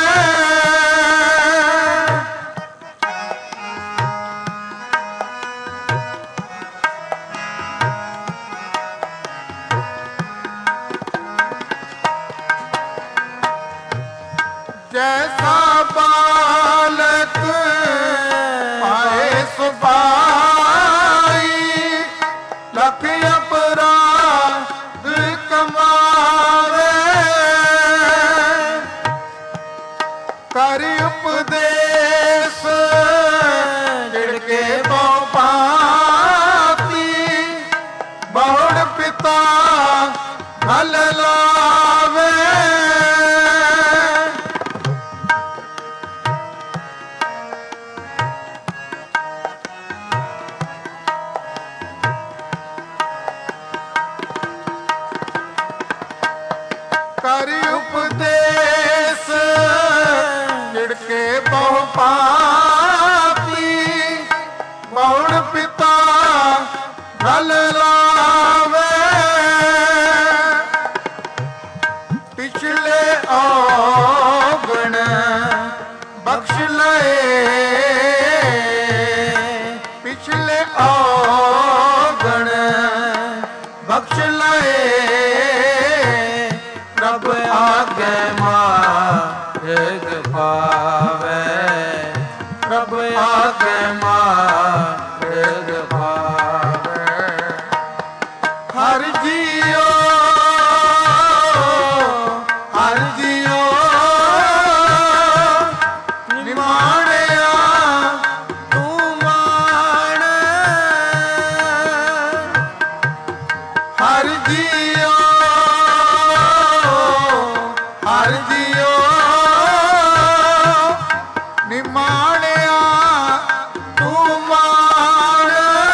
S1: जैसा बालक पाए सो पाई, लख अपराध कमावे, कर उपदेश जिड़के बहु पाती, बहुड़ पिता घल लावे, कर उपदेश जिड़के बहु पाती, बहुड़ पिता घल लावे, पिछले औगण बख्श लए, पिछले औगण बख्श लए, प्रभ आगे मार्ग पावे, प्रभ आगे मार्ग पावे। हर जियो हर जियो निमाणिया तू माण, हर जियो हर जियो निमाणिया तू माण।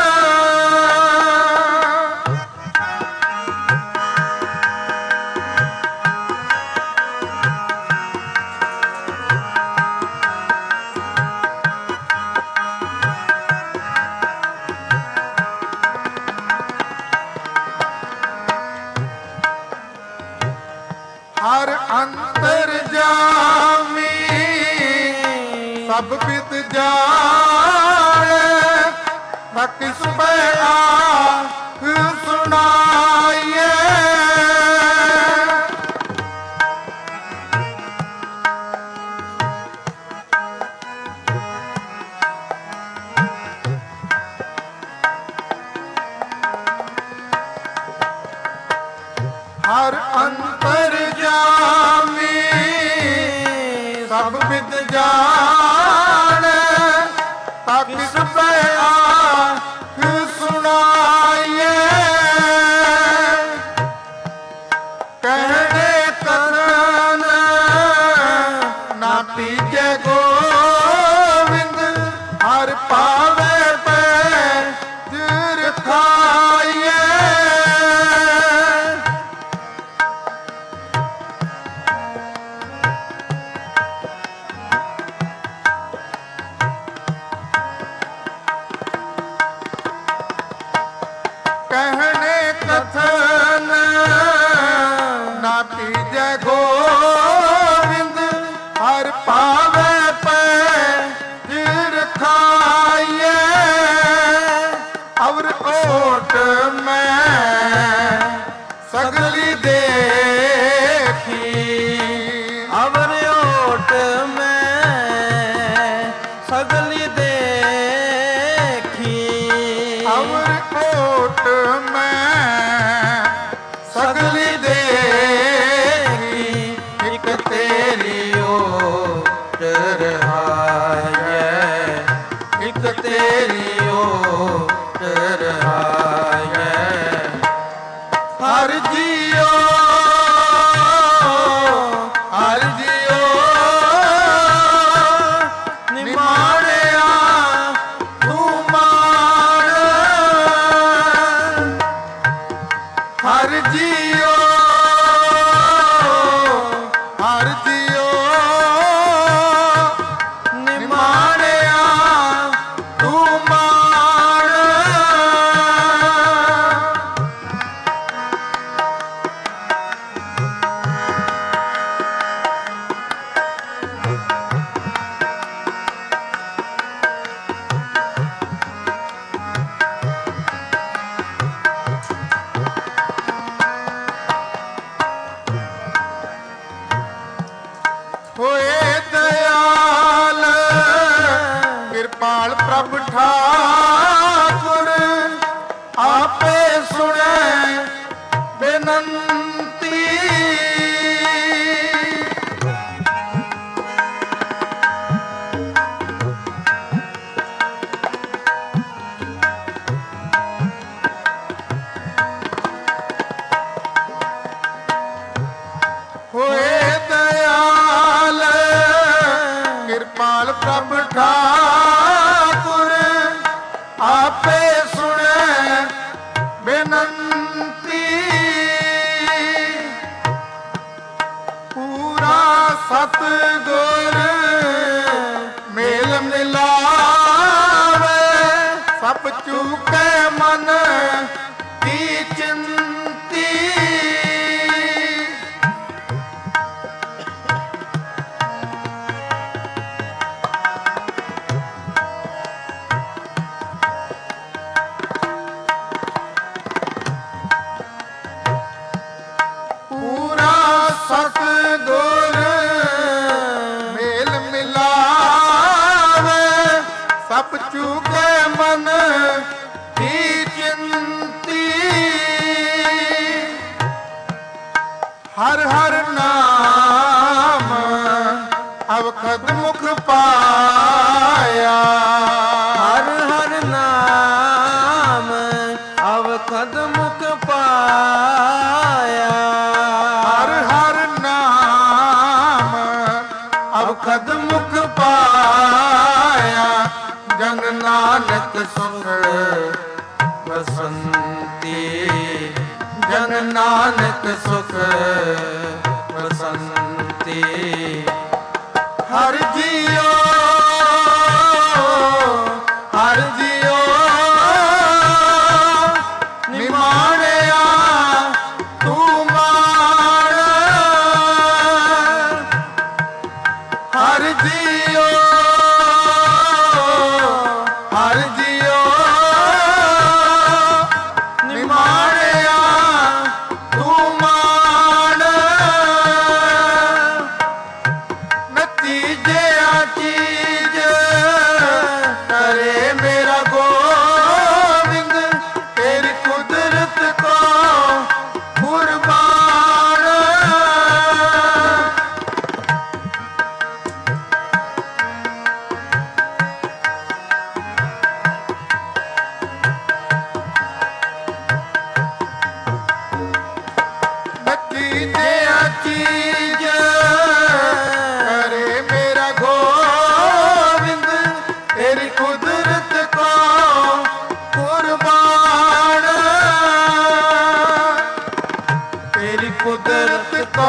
S1: हर अंतर जामी सब बिद जाने, बाकी सुबह आँख सुनाइए, हर अंतर जामी सब बिद जाने, ताकि सब आँख सुनाइए, ਕਹਿਣੇ ਕਥਨ ਨਾ ਪੀਜੈ ਗੋਵਿੰਦ ਹਰ ਪਾਵੇ ਪੈਰ ਖਾਈਏ ਅਵਰ ਓਟ ਮੈਂ ਸਗਲੀ ਦੇਖੀ
S2: ਅਵਰ ਓਟ ਮੈਂ ਸਗਲੀ ਦੇਖੀ
S1: ਅਵਰ ਓਟ ਮੈਂ ਸਗਲੀ ਦੇਖੀ ਇੱਕ ਤੇਰੀ ਓਟ ਰਹਾਈਐ ਇੱਕ ਤੇਰੀ ਓਟ ਰਹਾਈਐ ਹਰ ਜੀਓ ਹਰ ਜੀਓ ਨਿਮਾਣਿਆ ਤੂੰ ਮਾਣ ਹਰ ਜੀਓ ਹਰ ਜੀਓ ਨਿਮਾਣਿਆ ਤੂੰ ਮਾਣ ਹੋਏ ਦਇਆਲ ਕਿਰਪਾਲ ਪ੍ਰਭ ਠਾਕੁਰ ਆਪੇ ਸੁਣੈ ਬੇਨੰਤੀ ਹੋਏ ਦਇਆਲ ਕਿਰਪਾਲ ਪ੍ਰਭ ਠਾਕੁਰ ਆਪੇ ਸੁਣੈ ਬੇਨੰਤੀ ਪੂਰਾ ਸਤਿਗੁਰ ਮੇਲ ਮਿਲਾਵੇ ਸਭ ਚੂਕੈ ਮਨ ਦੀ ਚਿੰਤੀ ਪੂਰਾ ਸਤਿਗੁਰ ਮੇਲ ਮਿਲਾਵੇ ਸਭ ਚੂਕੇ ਮਨ ਦੀ ਚਿੰਤੀ ਹਰ ਹਰ ਨਾਮ ਅਵਖਦ ਮੁਖ ਪਾਇਆ
S2: ਹਰ ਹਰ ਨਾਮ ਅਵਖਦ ਮੁਖ ਪਾਇਆ
S1: ਹਰ ਹਰ ਨਾਮ ਅਵਖਦ ਮੁਖ ਪਾਇਆ ਜਨ ਨਾਨਕ ਸੁਖ
S2: ਬਸੰਤੀ
S1: ਜਨ ਨਾਨਕ ਸੁਖ
S2: ਬਸੰਤੀ
S1: ਹਰ ਜੀਓ ਹਰ ਜੀਓ ਨਿਮਾਣਿਆ ਤੂੰ ਮਾਣ ਹਰ ਜੀਓ ਹਰ ਜੀਓ ਨਿਮਾਣਿਆ ਤੂੰ ਮਾਣ ਨਤੀਜਿਆ ਚੀਜ਼ ਕਰੇ ਮੇਰਾ ਗੋਬਿੰਦ ਤੇਰੀ ਕੁਦਰਤ ਕੋ ਕੁਰਬਾਨ ਨਤੀਜਿਆ ਚੀਜ਼ ਕਰੇ ਮੇਰਾ ਗੋਬਿੰਦ ਤੇਰੀ ਕੁਦਰਤ ਕੋ ਕੁਰਬਾਨ ਤੇਰੀ ਕੁਦਰਤ ਕੋ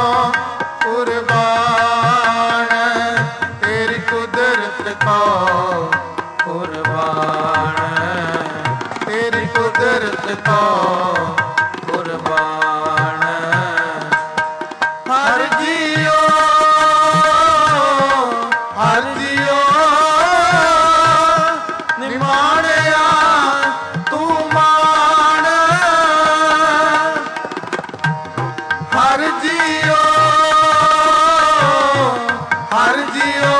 S1: ਕੁਰਬਾਨ ਤੇਰੀ ਕੁਦਰਤ ਕੋ ਕੁਰਬਾਨ ਤੇਰੀ ਕੁਦਰਤ ਕੋ
S2: ਕੁਰਬਾਨ ਹਰ ਜੀਓ ਹਰ ਜੀਓ ਨਿਮਾਣਿਆ ਤੂੰ ਮਾਣ ਹਰ ਜੀਓ ਹਰ ਜੀਓ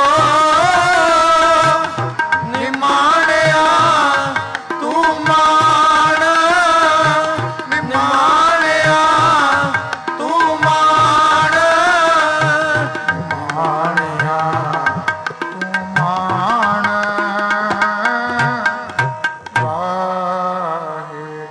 S2: ਨਿਮਾਣਿਆ ਤੂੰ ਮਾਣ ਨਿਮਾਣਿਆ ਤੂੰ ਮਾਣ
S1: ਮਾਣਿਆ ਤੂੰ ਮਾਣ ਵਾਹਿਗੁਰੂ।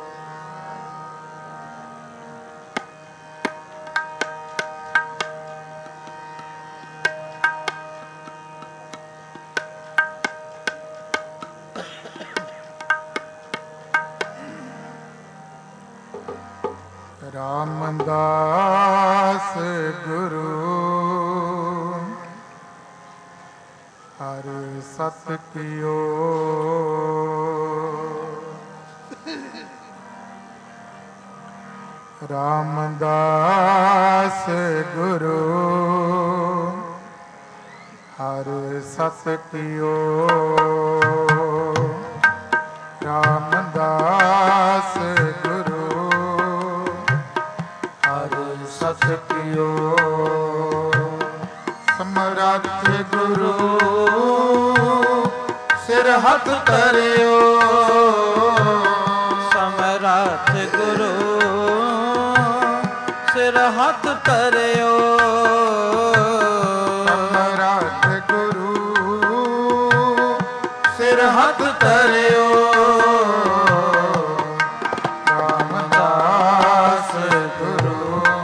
S1: ਰਾਮਦਾਸ ਗੁਰੂ ਹਰ ਸਤ ਕੀਓ ਰਾਮਦਾਸ ਗੁਰੂ ਹਰ ਸਤ ਕੀਓ ਰਾਮਦਾਸ ਗੁਰੂ ਹਰ ਸਤ ਕੀਓ ਸਮਰੱਥ ਗੁਰੂ ਸਿਰ ਹੱਥ ਧਰਿਓ
S2: ਸਮਰੱਥ ਗੁਰੂ ਸਿਰ ਹੱਥ ਧਰਿਓ
S1: ਸਮਰੱਥ ਗੁਰੂ
S2: ਸਿਰ ਹੱਥ ਧਰਿਓ
S1: ਰਾਮਦਾਸ ਗੁਰੂ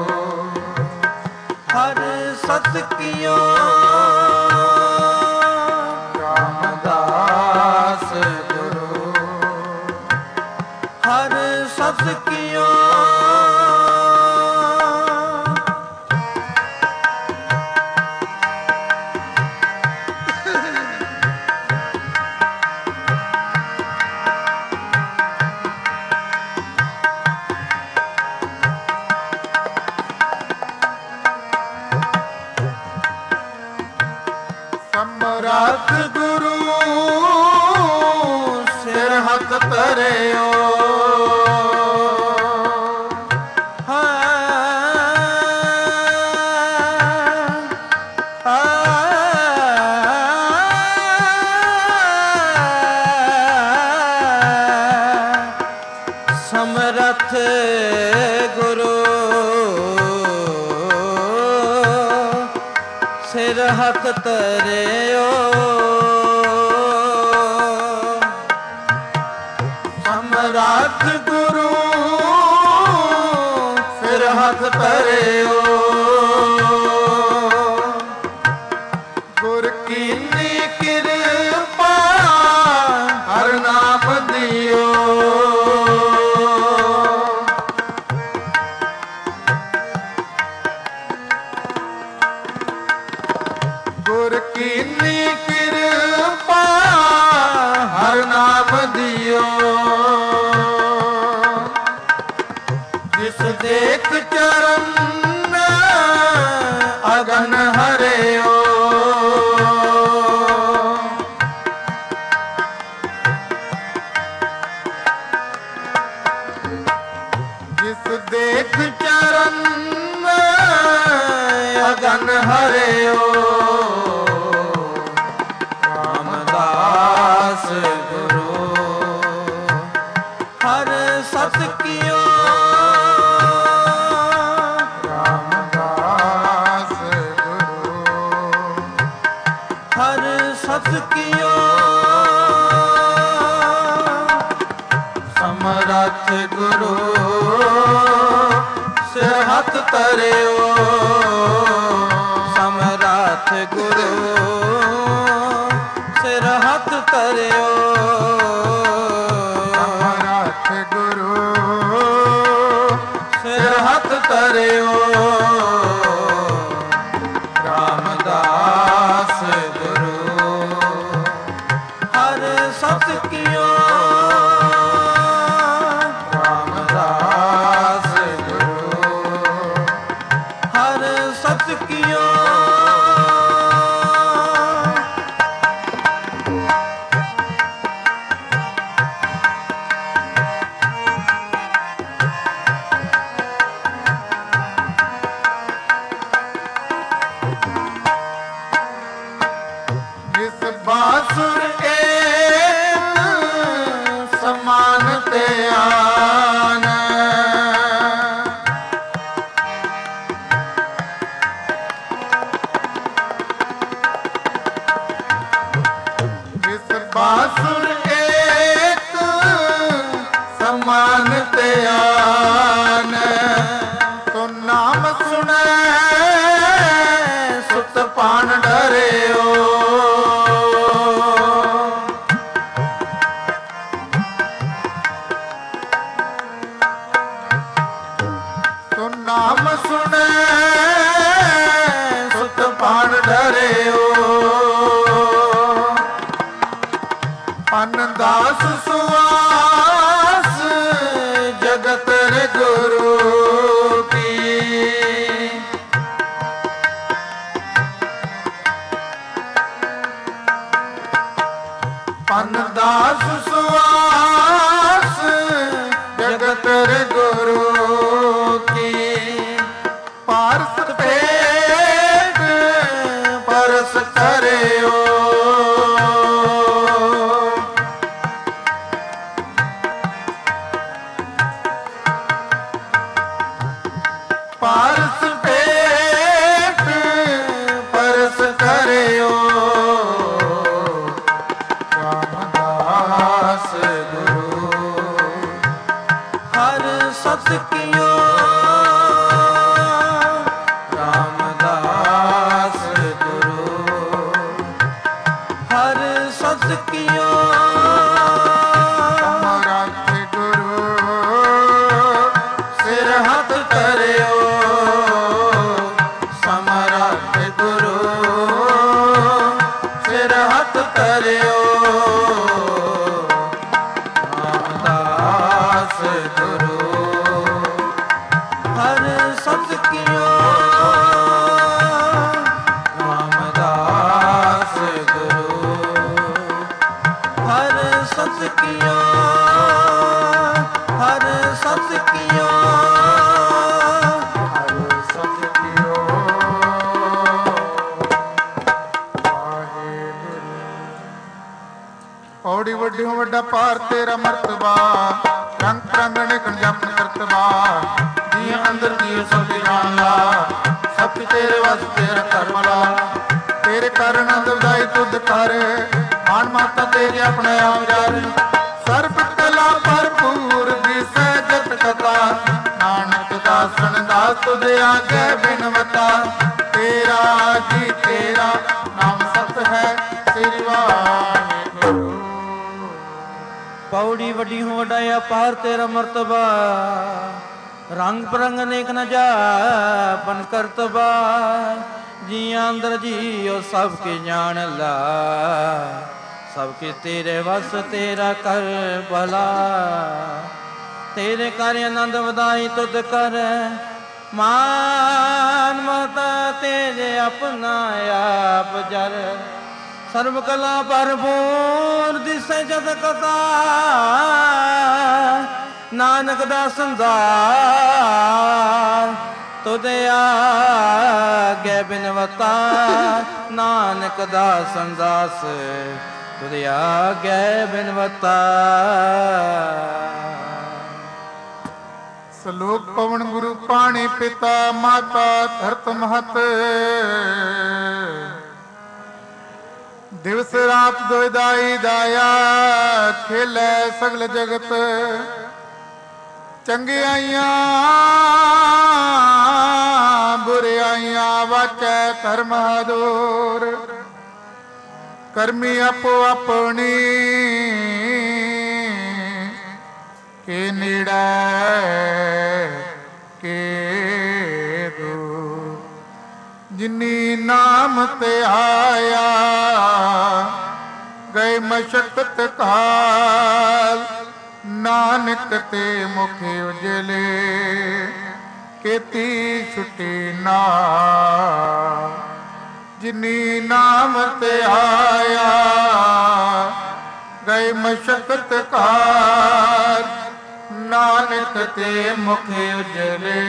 S2: ਹਰ ਸਤ ਕੀਓ
S1: ਰਾਮਦਾਸ ਗੁਰੂ
S2: ਹਰ ਸਤ ਕੀਓ
S1: ਸਮਰੱਥ ਗੁਰੂ ਸਿਰ ਹੱਥ ਧਰਿਓ
S2: ਸਮਰੱਥ ਗੁਰੂ ਸਿਰ ਹੱਥ ਧਰਿਓ
S1: ਸਮਰੱਥ ਗੁਰੂ ਸਿਰ ਹੱਥ ਧਰਿਓ ਗੁਰ ਕੀਨੀ ਕਿਰਪਾ ਹਰ ਨਾਮ ਦਿਓ ਗੁਰ ਕੀਨੀ ਕਿਰਪਾ ਹਰ ਨਾਮ ਦਿਓ ਜਿਸ ਦੇਖ ਚਰਨ ਅਗਨ ਹਰਿਓ ਜਿਸ ਦੇਖ ਚਰਨ ਅਗਨ ਹਰਿਓ ਰਾਮਦਾਸ ਗੁਰੂ
S2: ਹਰ ਸਤ ਕੀਓ
S1: ਰਾਮਦਾਸ ਗੁਰੂ
S2: ਹਰ ਸਤ ਕੀਓ
S1: ਸਮਰੱਥ ਗੁਰੂ ਸਿਰ ਹੱਥ ਧਰਿਓ
S2: ਸਮਰੱਥ ਗੁਰੂ ਸਿਰ ਹੱਥ ਧਰਿਓ
S1: ਸਮਰੱਥ ਗੁਰੂ
S2: ਸਿਰ ਹੱਥ ਧਰਿਓ
S1: ਰਾਮਦਾਸ ਗੁਰੂ
S2: ਹਰ ਸਤ ਕੀਓ
S1: ਰਾਮਦਾਸ ਧਿਆਨ, ਤੋ ਨਾਮ ਸੁਣੈ ਸੁਤ ਪਾਣ ਡਰਿਓ। ਤੋ ਨਾਮ ਸੁਣੈ ਸੁਤ ਪਾਣ ਡਰਿਓ। ਪਨ ਦਾਸ ਸੁਆਸ ਜਗਤ ਰੇ ਗੁਰੂ ਕੀ। ਪਨ ਦਾਸ ਸੁਆਸ ਜਗਤ ਰੇ ਗੁਰੂ ਕੀ। ਪਾਰਸ ਭੇਦ ਪਰਸ ਕਰਿਓ। ਪਾਰਸ ਭੇਟ ਪਰਸ ਕਰਿਓ। ਰਾਮਦਾਸ ਗੁਰੂ
S2: ਹਰ ਸਤ ਕੀਓ।
S1: ਰਾਮਦਾਸ ਗੁਰੂ
S2: ਹਰ ਸਤ ਕੀਓ।
S1: ਸਮਰੱਥ ਗੁਰੂ ਸਿਰ ਹੱਥ ਧਰਿਓ। ਸਮਰੱਥ ਗੁਰੂ ਸਿਰ ਹੱਥ ਧਰਿਓ। ਰਾਮਦਾਸ ਗੁਰੂ
S2: ਹਰ ਸਤ ਕੀਓ।
S1: ਰਾਮਦਾਸ ਗੁਰੂ
S2: ਹਰ ਸਤ ਕੀਓ। ਹਰ ਸਤ ਕੀਓ।
S1: ਹਰਿ ਸਤਿ ਕੀਓ। ਵਾਹਿਗੁਰੂ। ਪੌੜੀ ਵੱਡਿਓ ਵੱਡਾ ਪਾਰ ਤੇਰਾ ਮਰਤਬਾ। ਰੰਗ ਰੰਗਣੇ ਕੰਜਪ ਕਰਤਬਾ। ਜੀ ਅੰਦਰ ਦੀ ਸਭ ਜਾਣ ਲਾ। ਸਭ ਤੇਰੇ ਵਸ ਤੇਰਾ ਕਰਮਲਾ। ਤੇਰੇ ਕਾਰਨ ਦਵਦਾਈ ਤੁਧ ਕਰ। ਮਾਨ ਮਾਤਾ ਤੇਰੇ ਆਪਣੇ ਆਪ ਜਾਰ। ਸਰਬ ਕਲਾ ਭਰਪੂਰ ਦਿਸੈ ਜਤ ਕਥਾ। ਨਾਨਕ ਦਾਸਨ ਦਾਸ ਤੁਧ ਆਗੇ ਬਿਨਵਤਾ। ਤੇਰਾ ਜੀ ਤੇਰਾ ਨਾਮ ਸਤ ਹੈ ਸ੍ਰੀ ਵਾਹਿਗੁਰੂ।
S2: ਪੌੜੀ ਵੱਡੀ ਹੋ ਵਡਾਇਆ ਪਾਰ ਤੇਰਾ ਮਰਤਬਾ। ਰੰਗ ਬਰੰਗ ਅਨੇਕ ਨ ਜਾਪਨ ਕਰਤਬਾ। ਜੀਆਂ ਅੰਦਰ ਜੀਓ ਸਭ ਕੇ ਜਾਣ ਲਾ। ਸਭ ਕੇ ਤੇਰੇ ਵਸ ਤੇਰਾ ਕਰ ਭਲਾ। ਤੇਰੇ ਕਰ ਆਨੰਦ ਵਧਾਈ ਤੁਧ ਕਰ। ਮਾਨ ਮਤਾ ਤੇਰੇ ਆਪਣਾ ਆਪ ਜਰ। ਸਰਬ ਕਲਾ ਭਰਪੂਰ ਦਿਸੈ ਜਤ ਕਥਾ। ਨਾਨਕ ਦਾ ਸੰਸਾਰ ਤੁਧ ਆਗੇ ਬਿਨਵਤਾ। ਨਾਨਕ ਦਾ ਸੰਦਾਸ ਤੁਧ ਆਗੇ ਬਿਨਵਤਾ।
S1: ਸਲੋਕ ਪਵਨ ਗੁਰੂ ਪਾਣੀ ਪਿਤਾ ਮਾਤਾ ਧਰਤ ਮਹਤ। ਦਿਵਸ ਰਾਤ ਦੋਇਦਾਈ ਦਾਇਆ। ਖੇਲੇ ਸਗਲ ਜਗਤ। ਚੰਗਿਆਈਆਂ ਬੁਰਿਆਈਆਂ ਵਾਚੈ ਧਰਮ ਦੂਰ। ਕਰਮੀ ਆਪੋ ਆਪਣੀ ਕੇ ਨੇੜੇ ਕੇ ਦੂਰ। ਜਿਨੀ ਨਾਮ ਤੇ ਆਇਆ ਗਏ ਮਸ਼ਕਤ ਕਾਲ। ਨਾਨਕ ਤੇ ਮੁਖ ਉਜਲੇ ਕੀਤੀ ਛੁਟੀ ਨਾ। ਜਿਨੀ ਨਾਮ ਤੇ ਆਇਆ ਗਏ ਮਸ਼ਕਤ ਕਾਲ। ਨਾਨਕ ਤੇ ਮੁਖ ਉਜਲੇ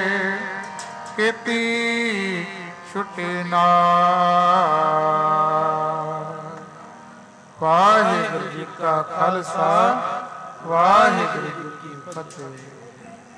S1: ਕੀਤੀ ਛੁਟੀ ਨਾ। ਵਾਹਿਗੁਰੂ ਜੀ ਕਾ ਖਾਲਸਾ ਵਾਹਿਗੁਰੂ ਜੀ ਕੀ ਫਤਿਹ।